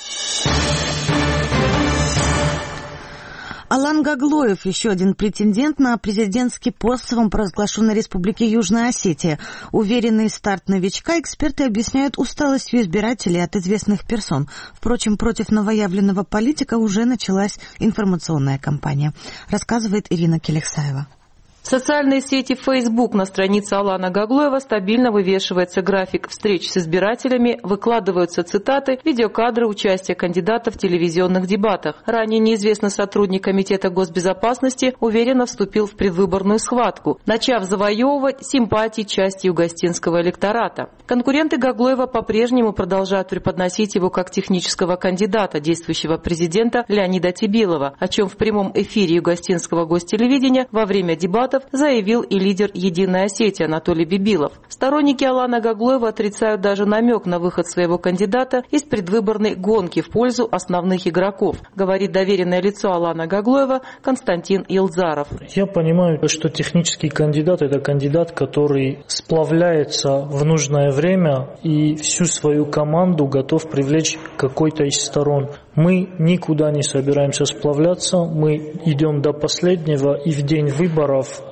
Алан Гаглоев, еще один претендент на президентский пост в самопровозглашенной республике Южная Осетия. Уверенный старт новичка эксперты объясняют усталостью избирателей от известных персон. Впрочем, против новоявленного политика уже началась информационная кампания, рассказывает Ирина Келексаева. В социальной сети Facebook на странице Алана Гаглоева стабильно вывешивается график встреч с избирателями, выкладываются цитаты, видеокадры участия кандидата в телевизионных дебатах. Ранее неизвестный сотрудник Комитета госбезопасности уверенно вступил в предвыборную схватку, начав завоевывать симпатии части югостинского электората. Конкуренты Гаглоева по-прежнему продолжают преподносить его как технического кандидата действующего президента Леонида Тибилова, о чем в прямом эфире югостинского гостелевидения во время дебатов заявил и лидер «Единой Осетии» Анатолий Бибилов. Сторонники Алана Гаглоева отрицают даже намек на выход своего кандидата из предвыборной гонки в пользу основных игроков, говорит доверенное лицо Алана Гаглоева Константин Елзаров. Я понимаю, что технический кандидат – это кандидат, который сплавляется в нужное время и всю свою команду готов привлечь к какой-то из сторон. Мы никуда не собираемся сплавляться, мы идем до последнего, и в день выборов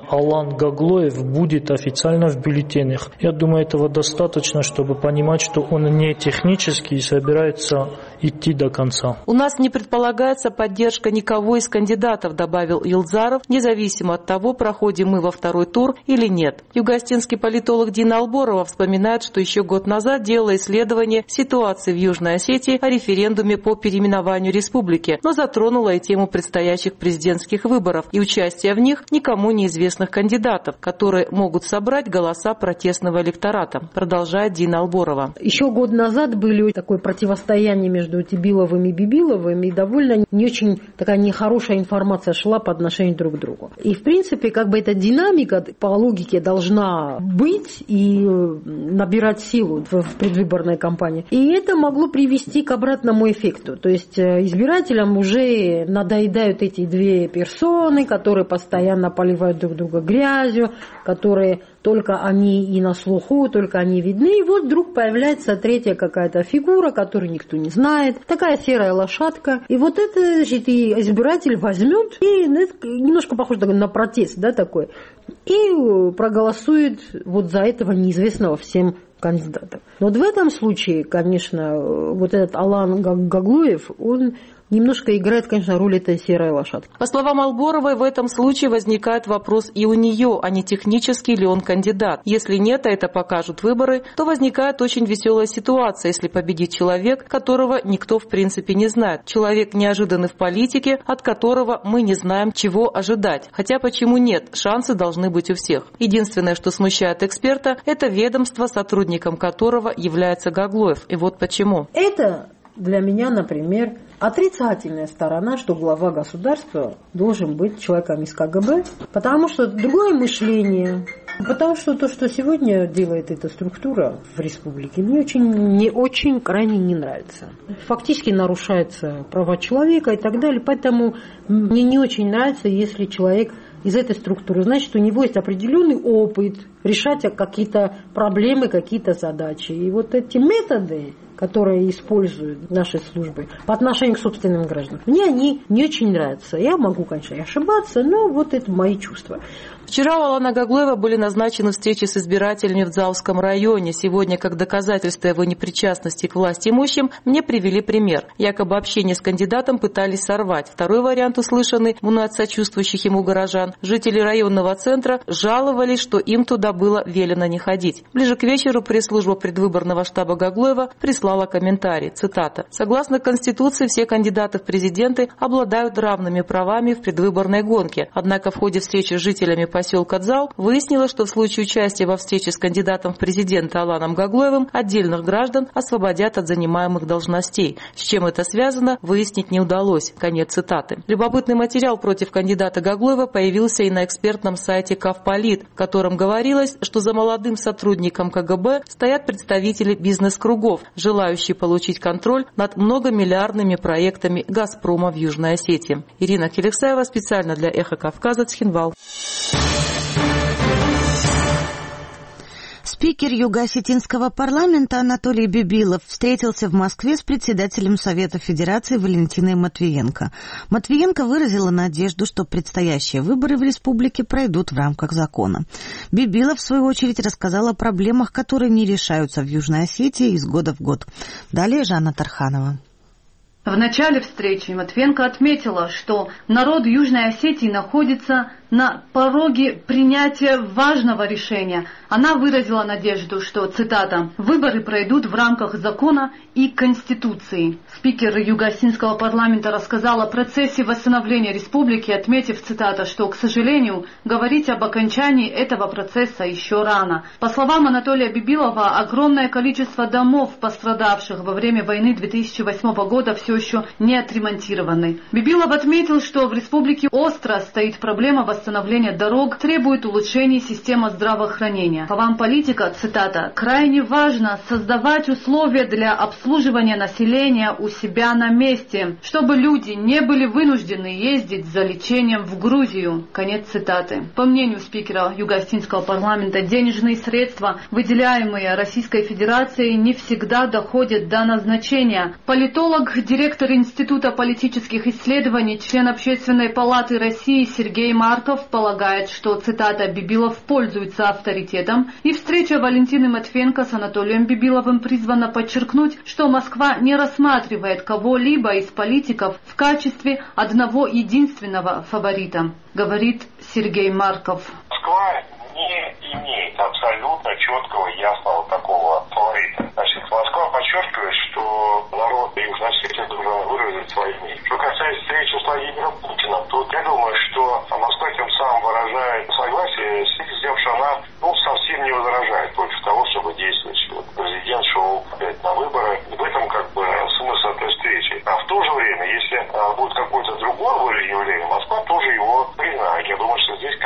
Алан Гаглоев будет официально в бюллетенях. Я думаю, этого достаточно, чтобы понимать, что он не технически и собирается идти до конца. У нас не предполагается поддержка никого из кандидатов, добавил Елзаров, независимо от того, проходим мы во второй тур или нет. Юго-Остинский политолог Дина Алборова вспоминает, что еще год назад делала исследование ситуации в Южной Осетии о референдуме по переименованию республики, но затронула и тему предстоящих президентских выборов и участия в них никому неизвестных кандидатов, которые могут собрать голоса протестного электората, продолжает Дина Алборова. Еще год назад были такое противостояние между Тибиловым и Бибиловым, и довольно не очень такая нехорошая информация шла по отношению друг к другу. И в принципе, как бы эта динамика по логике должна быть и набирать силу в предвыборной кампании. И это могло привести к обратному эффекту. То есть избирателям уже надоедают эти две персоны, которые постоянно поливают друг друга грязью, которые только они и на слуху, только они видны. И вот вдруг появляется третья какая-то фигура, которую никто не знает. Такая серая лошадка. И вот это, значит, и избиратель возьмет и немножко похоже на протест, да, такой. И проголосует вот за этого неизвестного всем кандидата. Но вот в этом случае, конечно, вот этот Алан Гаглоев, он немножко играет, конечно, роль этой серой лошадки. По словам Алборовой, в этом случае возникает вопрос и у нее, а не технический ли он кандидат. Если нет, а это покажут выборы, то возникает очень веселая ситуация, если победит человек, которого никто в принципе не знает. Человек неожиданный в политике, от которого мы не знаем, чего ожидать. Хотя почему нет? Шансы должны быть у всех. Единственное, что смущает эксперта, это ведомство, сотрудником которого является Гаглоев. И вот почему. Это для меня, например, отрицательная сторона, что глава государства должен быть человеком из КГБ, потому что другое мышление, потому что то, что сегодня делает эта структура в республике, мне очень крайне не нравится. Фактически нарушаются права человека и так далее, поэтому мне не очень нравится, если человек из этой структуры, значит, у него есть определенный опыт решать какие-то проблемы, какие-то задачи. И вот эти методы, которые используют наши службы по отношению к собственным гражданам, мне они не очень нравятся. Я могу, конечно, ошибаться, но вот это мои чувства. Вчера у Алана Гаглоева были назначены встречи с избирателями в Дзалском районе. Сегодня, как доказательство его непричастности к власти имущим, мне привели пример. Якобы общение с кандидатом пытались сорвать. Второй вариант, услышанный мной от сочувствующих ему горожан. Жители районного центра жаловались, что им туда было велено не ходить. Ближе к вечеру пресс-служба предвыборного штаба Гаглоева прислала комментарий. Цитата. «Согласно Конституции, все кандидаты в президенты обладают равными правами в предвыборной гонке. Однако в ходе встречи с жителями поселка Дзал выяснилось, что в случае участия во встрече с кандидатом в президенты Аланом Гаглоевым отдельных граждан освободят от занимаемых должностей. С чем это связано, выяснить не удалось». Конец цитаты. Любопытный материал против кандидата Гаглоева появился и на экспертном сайте Кавполит, в котором говорилось, что за молодым сотрудником КГБ стоят представители бизнес-кругов, желающие получить контроль над многомиллиардными проектами «Газпрома» в Южной Осетии. Ирина Келексаева специально для «Эхо Кавказа», Цхинвал. Спикер Юго-Осетинского парламента Анатолий Бибилов встретился в Москве с председателем Совета Федерации Валентиной Матвиенко. Матвиенко выразила надежду, что предстоящие выборы в республике пройдут в рамках закона. Бибилов, в свою очередь, рассказал о проблемах, которые не решаются в Южной Осетии из года в год. Далее Жанна Тарханова. В начале встречи Матвиенко отметила, что народ Южной Осетии находится на пороге принятия важного решения. Она выразила надежду, что, цитата, «выборы пройдут в рамках закона и Конституции». Спикер Юго-Осетинского парламента рассказал о процессе восстановления республики, отметив, цитата, что, к сожалению, говорить об окончании этого процесса еще рано. По словам Анатолия Бибилова, огромное количество домов, пострадавших во время войны 2008 года, все еще не отремонтированы. Бибилов отметил, что в республике остро стоит проблема восстановления дорог, требует улучшения системы здравоохранения. По словам политика, цитата, «крайне важно создавать условия для обслуживания населения у себя на месте, чтобы люди не были вынуждены ездить за лечением в Грузию». Конец цитаты. По мнению спикера Юго-Осетинского парламента, денежные средства, выделяемые Российской Федерацией, не всегда доходят до назначения. Политолог, директор Института политических исследований, член Общественной палаты России Сергей Марков Марков полагает, что, цитата, «Бибилов пользуется авторитетом», и встреча Валентины Матвиенко с Анатолием Бибиловым призвана подчеркнуть, что Москва не рассматривает кого-либо из политиков в качестве одного единственного фаворита, говорит Сергей Марков. Москва не имеет абсолютно четкого, ясного такого фаворита. Значит, Москва подчеркивает, что народ Южной Осетии должен выразить свое мнение. Что касается встречи с Владимиром Путиным, то я думаю, что Москва тем самым выражает согласие с тем, что она совсем не возражает против того, чтобы действовать. Президент шел опять на выборы. В этом смысл этой встречи. А в то же время, если будет какое-то другое волеизъявление, Москва тоже его признает. Я думаю, что здесь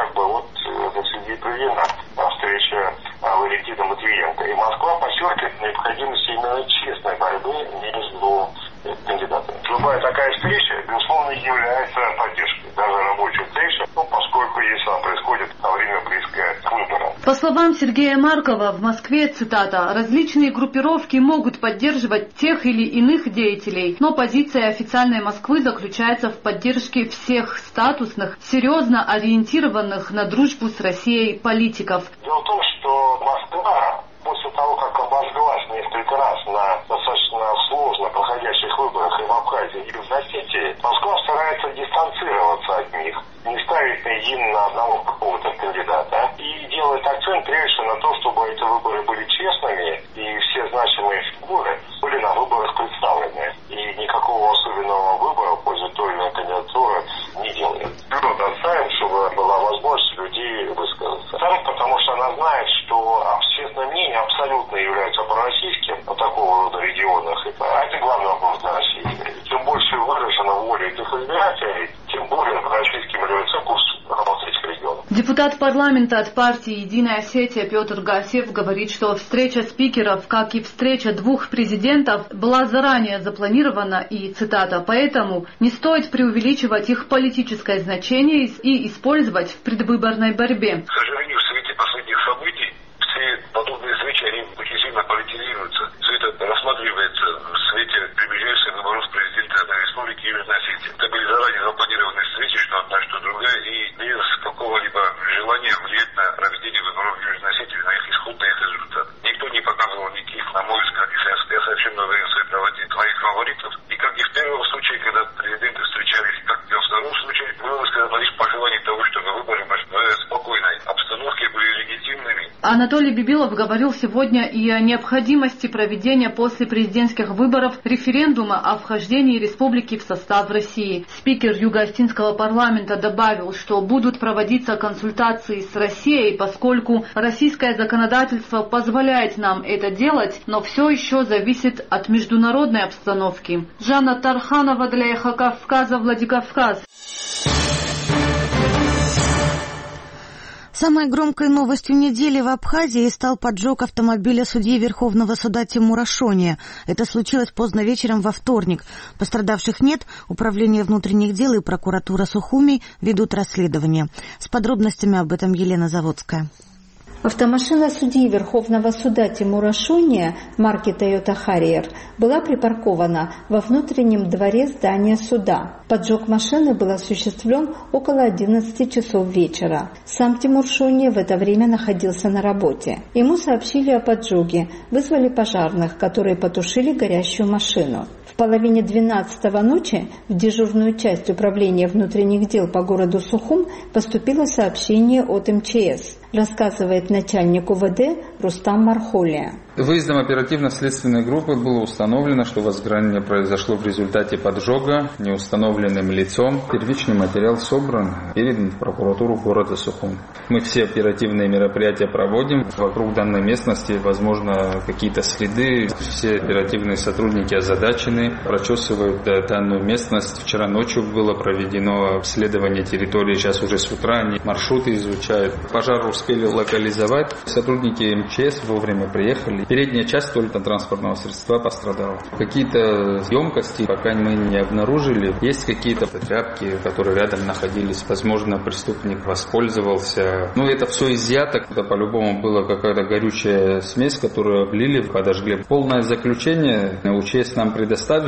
проведена встреча Валентины Матвиенко. И Москва подчеркивает необходимость именно честной борьбы между кандидатами. Любая такая встреча, безусловно, является поддержкой, даже рабочая встреча, поскольку если она происходит во время близкое к выборам. По словам Сергея Маркова, в Москве, цитата, «различные группировки могут поддерживать тех или иных деятелей, но позиция официальной Москвы заключается в поддержке всех статусных, серьезно ориентированных на дружбу с Россией политиков». Дело в том, что Москва после того, как обожглась несколько раз на достаточно сложно проходящих выборах и в Абхазии, и в Осетии, Москва старается дистанцироваться от них, не ставить им на одного какого-то кандидата, и делает акцент прежде всего на то, чтобы эти выборы были честными, и все значимые фигуры были на выборах представлены. И никакого особенного выбора в пользу той или иной кандидатуры не делает. Народ оставим, чтобы была возможность людей высказаться. Потому что она знает, что общественное мнение абсолютно является пророссийским в такого рода регионах. Это главный вопрос для России. Чем больше выражена воля этих избирателей, тем более пророссийским является курс этих регионов. Депутат парламента от партии «Единая Осетия» Петр Гасев говорит, что встреча спикеров, как и встреча двух президентов, была заранее запланирована и, цитата, «поэтому не стоит преувеличивать их политическое значение и использовать в предвыборной борьбе». К сожалению, в свете последних событий все подобные встречи, они очень сильно политизируются. Все это рассматривается в свете приближающихся выборов президента Республики Южной Осетии. Это были заранее запланированные встречи, что одна, что другая, и без какого-либо желания влиять на проведение выборов в Южной Осетии, на их исход, на их результат. Никто не показывал никаких, на мой взгляд, я совершенно уверен в своей правоте, своих фаворитов. И как и в первом случае, когда президенты встречались, как и в втором случае, было высказано лишь пожелание того, чтобы выборы в спокойной обстановке были легитимными. Анатолий Бибилов говорил сегодня и о необходимости проведения после президентских выборов референдума о вхождении республики в состав России. Спикер Юго-Осетинского парламента добавил, что будут проводиться консультации с Россией, поскольку российское законодательство позволяет нам это делать, но все еще зависит от международной обстановки. Жанна Тарханова для Эхо Кавказа, Владикавказ. Самой громкой новостью недели в Абхазии стал поджог автомобиля судьи Верховного суда Тимура Шония. Это случилось поздно вечером во вторник. Пострадавших нет. Управление внутренних дел и прокуратура Сухуми ведут расследование. С подробностями об этом Елена Заводская. Автомашина судьи Верховного суда Тимура Шония марки Toyota Harrier была припаркована во внутреннем дворе здания суда. Поджог машины был осуществлен около 11 часов вечера. Сам Тимур Шония в это время находился на работе. Ему сообщили о поджоге, вызвали пожарных, которые потушили горящую машину. В половине 12 ночи в дежурную часть управления внутренних дел по городу Сухум поступило сообщение от МЧС, рассказывает начальник УВД Рустам Мархолия. Выездом оперативно-следственной группы было установлено, что возгорание произошло в результате поджога неустановленным лицом. Первичный материал собран, передан в прокуратуру города Сухум. Мы все оперативные мероприятия проводим. Вокруг данной местности, возможно, какие-то следы. Все оперативные сотрудники озадачены, прочесывают данную местность. Вчера ночью было проведено обследование территории, сейчас уже с утра они маршруты изучают. Пожар успели локализовать. Сотрудники МЧС вовремя приехали. Передняя часть только транспортного средства пострадала. Какие-то емкости пока мы не обнаружили. Есть какие-то тряпки, которые рядом находились. Возможно, преступник воспользовался. Но это все изъято. Это по-любому была какая-то горючая смесь, которую облили, подожгли. Полное заключение УЧС нам предоставит.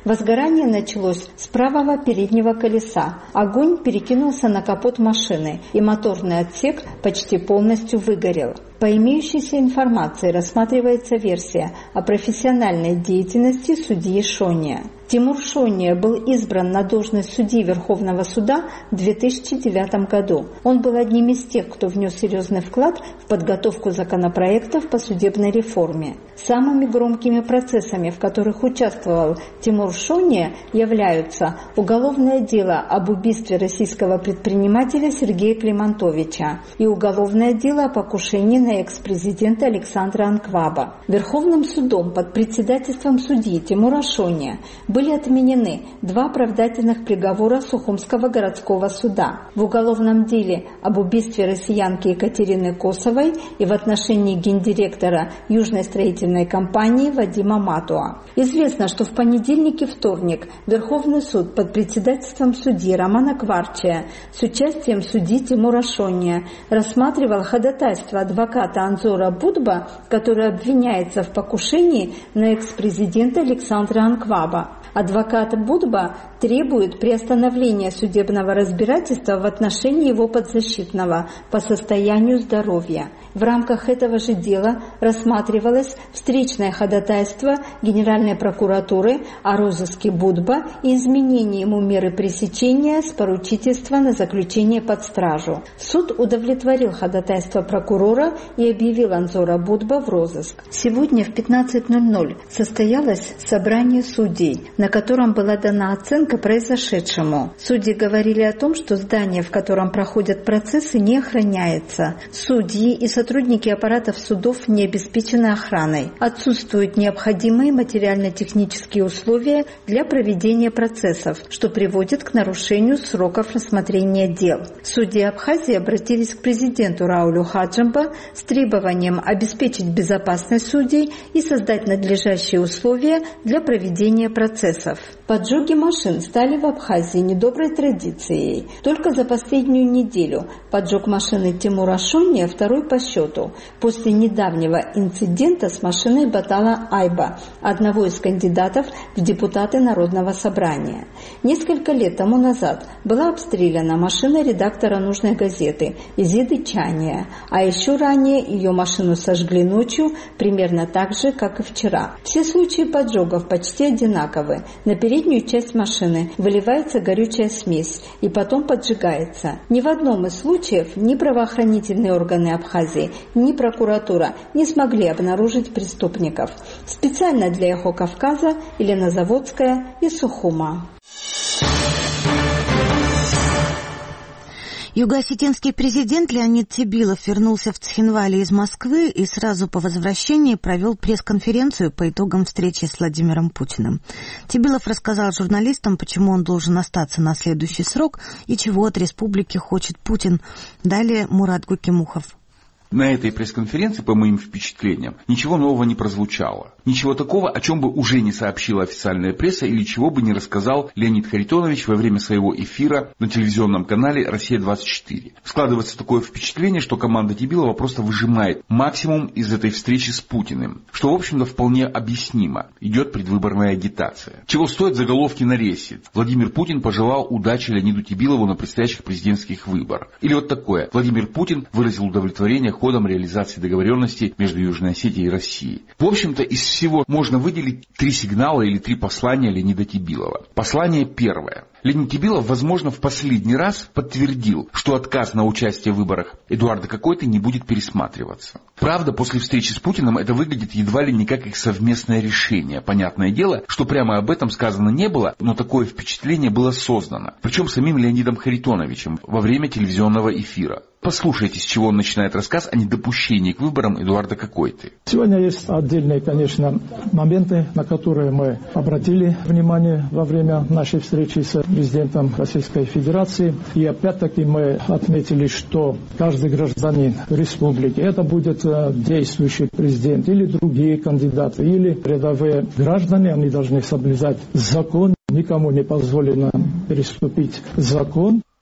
Возгорание началось с правого переднего колеса. Огонь перекинулся на капот машины, и моторный отсек почти полностью выгорел. По имеющейся информации рассматривается версия о профессиональной деятельности судьи Шония. Тимур Шония был избран на должность судьи Верховного суда в 2009 году. Он был одним из тех, кто внес серьезный вклад в подготовку законопроектов по судебной реформе. Самыми громкими процессами, в которых участвовал Тимур Шония, являются уголовное дело об убийстве российского предпринимателя Сергея Климантовича и уголовное дело о покушении на экс-президента Александра Анкваба. Верховным судом под председательством судьи Тимура Шония были отменены 2 оправдательных приговора Сухумского городского суда в уголовном деле об убийстве россиянки Екатерины Косовой и в отношении гендиректора Южной строительной компании Вадима Матуа. Известно, что в понедельник и вторник Верховный суд под председательством судьи Романа Кварчия с участием судьи Тимура Шония рассматривал ходатайство адвоката Анзора Будба, который обвиняется в покушении на экс-президента Александра Анкваба. Адвокат Будба требует приостановления судебного разбирательства в отношении его подзащитного по состоянию здоровья. В рамках этого же дела рассматривалось встречное ходатайство Генеральной прокуратуры о розыске Будба и изменении ему меры пресечения с поручительства на заключение под стражу. Суд удовлетворил ходатайство прокурора и объявил Анзора Будба в розыск. Сегодня в 15:00 состоялось собрание судей, на котором была дана оценка произошедшему. Судьи говорили о том, что здание, в котором проходят процессы, не охраняется. Судьи и сотрудники аппаратов судов не обеспечены охраной. Отсутствуют необходимые материально-технические условия для проведения процессов, что приводит к нарушению сроков рассмотрения дел. Судьи Абхазии обратились к президенту Раулю Хаджимба с требованием обеспечить безопасность судей и создать надлежащие условия для проведения процессов. Поджоги машин стали в Абхазии недоброй традицией. Только за последнюю неделю поджог машины Тимура Шония второй по счету, после недавнего инцидента с машиной Батала Айба, одного из кандидатов в депутаты Народного собрания. Несколько лет тому назад была обстреляна машина редактора нужной газеты Изиды Чания, а еще ранее ее машину сожгли ночью примерно так же, как и вчера. Все случаи поджогов почти одинаковы. На переднюю часть машины выливается горючая смесь и потом поджигается. Ни в одном из случаев ни правоохранительные органы Абхазии, ни прокуратура не смогли обнаружить преступников. Специально для «Эхо Кавказа» Елена Заводская из Сухума. Юго-осетинский президент Леонид Тебилов вернулся в Цхинвале из Москвы и сразу по возвращении провел пресс-конференцию по итогам встречи с Владимиром Путиным. Тебилов рассказал журналистам, почему он должен остаться на следующий срок и чего от республики хочет Путин. Далее Мурат Гукимухов. На этой пресс-конференции, по моим впечатлениям, ничего нового не прозвучало. Ничего такого, о чем бы уже не сообщила официальная пресса или чего бы не рассказал Леонид Харитонович во время своего эфира на телевизионном канале «Россия-24». Складывается такое впечатление, что команда Тебилова просто выжимает максимум из этой встречи с Путиным, что, в общем-то, вполне объяснимо. Идет предвыборная агитация. Чего стоят заголовки на рейсе? Владимир Путин пожелал удачи Леониду Тебилову на предстоящих президентских выборах. Или вот такое. Владимир Путин выразил удовлетворение ходом реализации договоренности между Южной Осетией и Россией. В общем-то, из всего можно выделить 3 сигнала или 3 послания Леонида Тебилова. Послание первое. Леонид Тебилов, возможно, в последний раз подтвердил, что отказ на участие в выборах Эдуарда Какойты не будет пересматриваться. Правда, после встречи с Путиным это выглядит едва ли не как их совместное решение. Понятное дело, что прямо об этом сказано не было, но такое впечатление было создано. Причем самим Леонидом Харитоновичем во время телевизионного эфира. Послушайте, с чего он начинает рассказ о недопущении к выборам Эдуарда Какойты. Сегодня есть отдельные, конечно, моменты, на которые мы обратили внимание во время нашей встречи с президентом Российской Федерации. И опять-таки мы отметили, что каждый гражданин республики, это будет действующий президент или другие кандидаты, или рядовые граждане, они должны соблюдать закон. Никому не позволено переступить закон.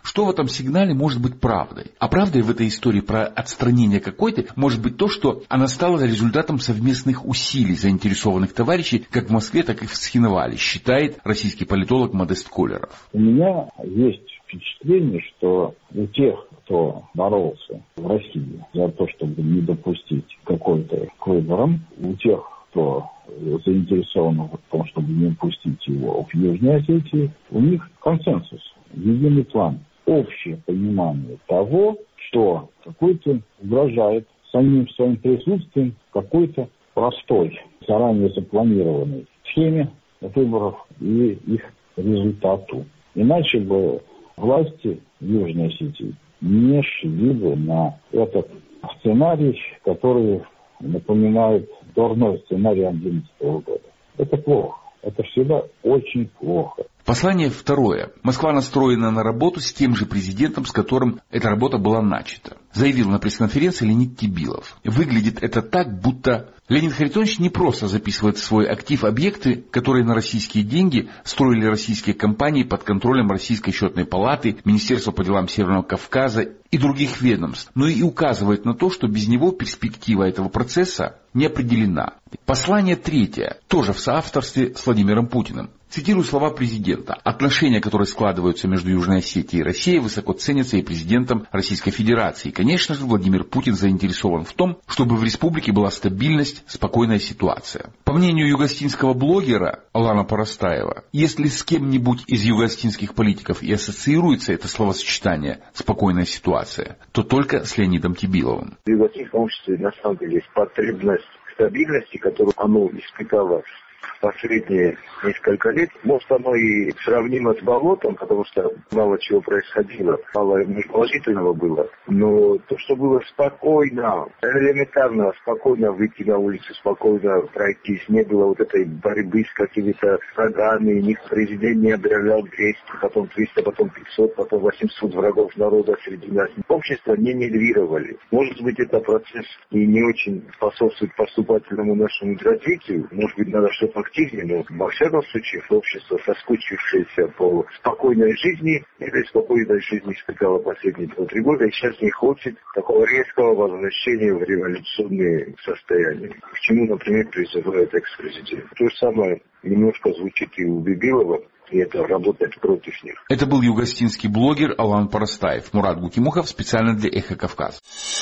Что в этом сигнале может быть правдой? А правдой в этой истории про отстранение какой-то может быть то, что она стала результатом совместных усилий заинтересованных товарищей как в Москве, так и в Схинвале, считает российский политолог Модест Колеров. У меня есть впечатление, что у тех, кто боролся в России за то, чтобы не допустить какой-то к выборам, у тех, кто заинтересован в том, чтобы не пустить его в Южной Осетии, у них консенсус, единый план, общее понимание того, что какой-то угрожает самим своим присутствием какой-то простой, заранее запланированной схеме выборов и их результату. Иначе бы власти Южной Осетии не шли бы на этот сценарий, который напоминает дурной сценарий 2011 года. Это плохо. Это всегда очень плохо. Послание второе. Москва настроена на работу с тем же президентом, с которым эта работа была начата. Заявил на пресс-конференции Леонид Тибилов. Выглядит это так, будто Леонид Харитонович не просто записывает в свой актив объекты, которые на российские деньги строили российские компании под контролем Российской счетной палаты, Министерства по делам Северного Кавказа и других ведомств, но и указывает на то, что без него перспектива этого процесса не определена. Послание третье, тоже в соавторстве с Владимиром Путиным. Цитирую слова президента. Отношения, которые складываются между Южной Осетией и Россией, высоко ценятся и президентом Российской Федерации. И, конечно же, Владимир Путин заинтересован в том, чтобы в республике была стабильность, спокойная ситуация. По мнению югостинского блогера Алана Парастаева, если с кем-нибудь из югостинских политиков и ассоциируется это словосочетание «спокойная ситуация», то только с Леонидом Тибиловым. В югостинском обществе на самом деле есть потребность стабильности, которую оно испытало последние несколько лет. Может, оно и сравнимо с болотом, потому что мало чего происходило, мало положительного было. Но то, что было спокойно, элементарно спокойно выйти на улицу, спокойно пройтись, не было вот этой борьбы с какими-то врагами, них президент не объявлял 200, потом 300, потом 500, потом 800 врагов народа среди нас. Общество не нервировали. Может быть, это процесс и не очень способствует поступательному нашему развитию. Может быть, надо что-то активнее, но во всяком случае общество, соскучившееся по спокойной жизни, этой спокойной жизни испытало последние 2-3 года, и сейчас не хочет такого резкого возвращения в революционные состояния. К чему, например, призывает экс-президент. То же самое немножко звучит и у Бибилова, и это работает против них. Это был югостинский блогер Алан Парастаев. Мурат Гукимухов специально для Эхо Кавказ.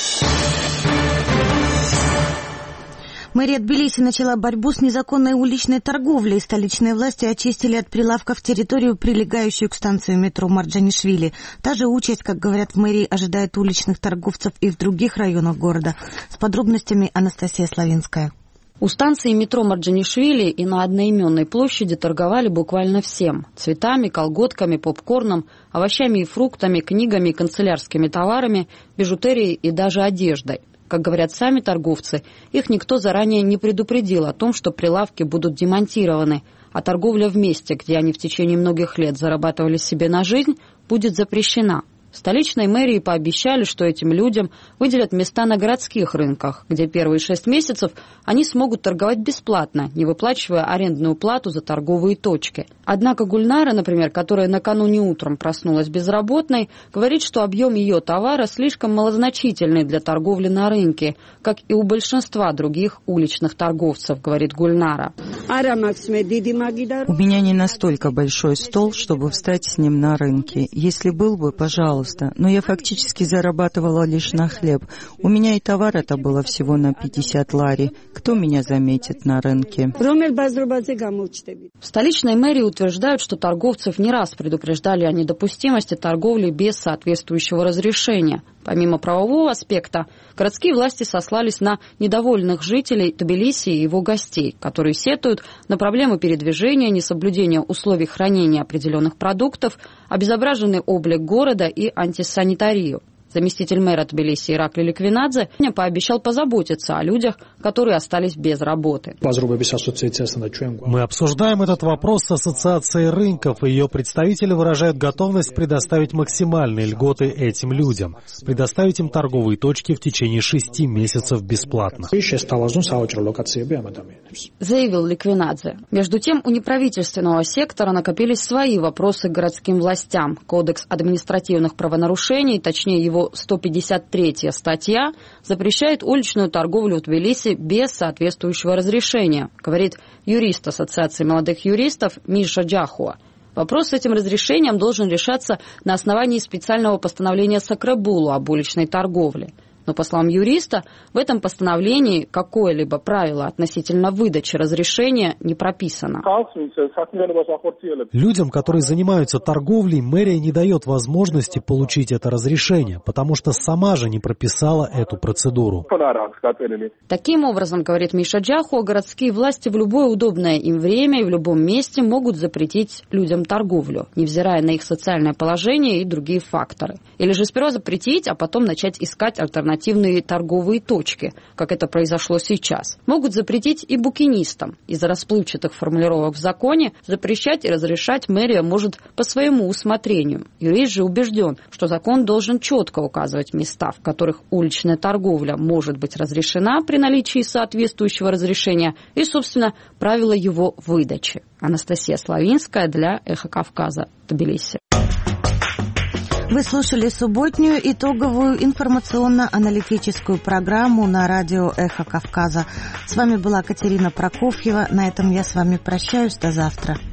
Мэрия Тбилиси начала борьбу с незаконной уличной торговлей. Столичные власти очистили от прилавков территорию, прилегающую к станции метро Марджанишвили. Та же участь, как говорят в мэрии, ожидает уличных торговцев и в других районах города. С подробностями Анастасия Славинская. У станции метро Марджанишвили и на одноименной площади торговали буквально всем. Цветами, колготками, попкорном, овощами и фруктами, книгами, канцелярскими товарами, бижутерией и даже одеждой. Как говорят сами торговцы, их никто заранее не предупредил о том, что прилавки будут демонтированы, а торговля в месте, где они в течение многих лет зарабатывали себе на жизнь, будет запрещена. В столичной мэрии пообещали, что этим людям выделят места на городских рынках, где первые 6 месяцев они смогут торговать бесплатно, не выплачивая арендную плату за торговые точки. Однако Гульнара, например, которая накануне утром проснулась безработной, говорит, что объем ее товара слишком малозначительный для торговли на рынке, как и у большинства других уличных торговцев, говорит Гульнара. У меня не настолько большой стол, чтобы встать с ним на рынке. Если был бы, пожалуйста. Но я фактически зарабатывала лишь на хлеб. У меня и товара-то было всего на 50 лари. Кто меня заметит на рынке? В столичной мэрии утверждают, что торговцев не раз предупреждали о недопустимости торговли без соответствующего разрешения. Помимо правового аспекта, городские власти сослались на недовольных жителей Тбилиси и его гостей, которые сетуют на проблемы передвижения, несоблюдение условий хранения определенных продуктов, обезображенный облик города и антисанитарию. Заместитель мэра Тбилиси Иракли Ликвинадзе пообещал позаботиться о людях, которые остались без работы. Мы обсуждаем этот вопрос с Ассоциацией рынков, и ее представители выражают готовность предоставить максимальные льготы этим людям, предоставить им торговые точки в течение 6 месяцев бесплатно. Заявил Ликвинадзе. Между тем, у неправительственного сектора накопились свои вопросы к городским властям. Кодекс административных правонарушений, точнее его 153-я статья, запрещает уличную торговлю в Тбилиси без соответствующего разрешения, говорит юрист Ассоциации молодых юристов Миша Джахуа. Вопрос с этим разрешением должен решаться на основании специального постановления Сакрабулу об уличной торговле. Но, по словам юриста, в этом постановлении какое-либо правило относительно выдачи разрешения не прописано. Людям, которые занимаются торговлей, мэрия не дает возможности получить это разрешение, потому что сама же не прописала эту процедуру. Таким образом, говорит Миша Джахуа, городские власти в любое удобное им время и в любом месте могут запретить людям торговлю, невзирая на их социальное положение и другие факторы. Или же сперва запретить, а потом начать искать альтернативные торговые точки, как это произошло сейчас. Могут запретить и букинистам. Из-за расплывчатых формулировок в законе запрещать и разрешать мэрия может по своему усмотрению. Юрист же убежден, что закон должен четко указывать места, в которых уличная торговля может быть разрешена при наличии соответствующего разрешения и, собственно, правила его выдачи. Анастасия Славинская для «Эхо Кавказа», Тбилиси. Вы слушали субботнюю итоговую информационно-аналитическую программу на радио «Эхо Кавказа». С вами была Катерина Прокофьева. На этом я с вами прощаюсь. До завтра.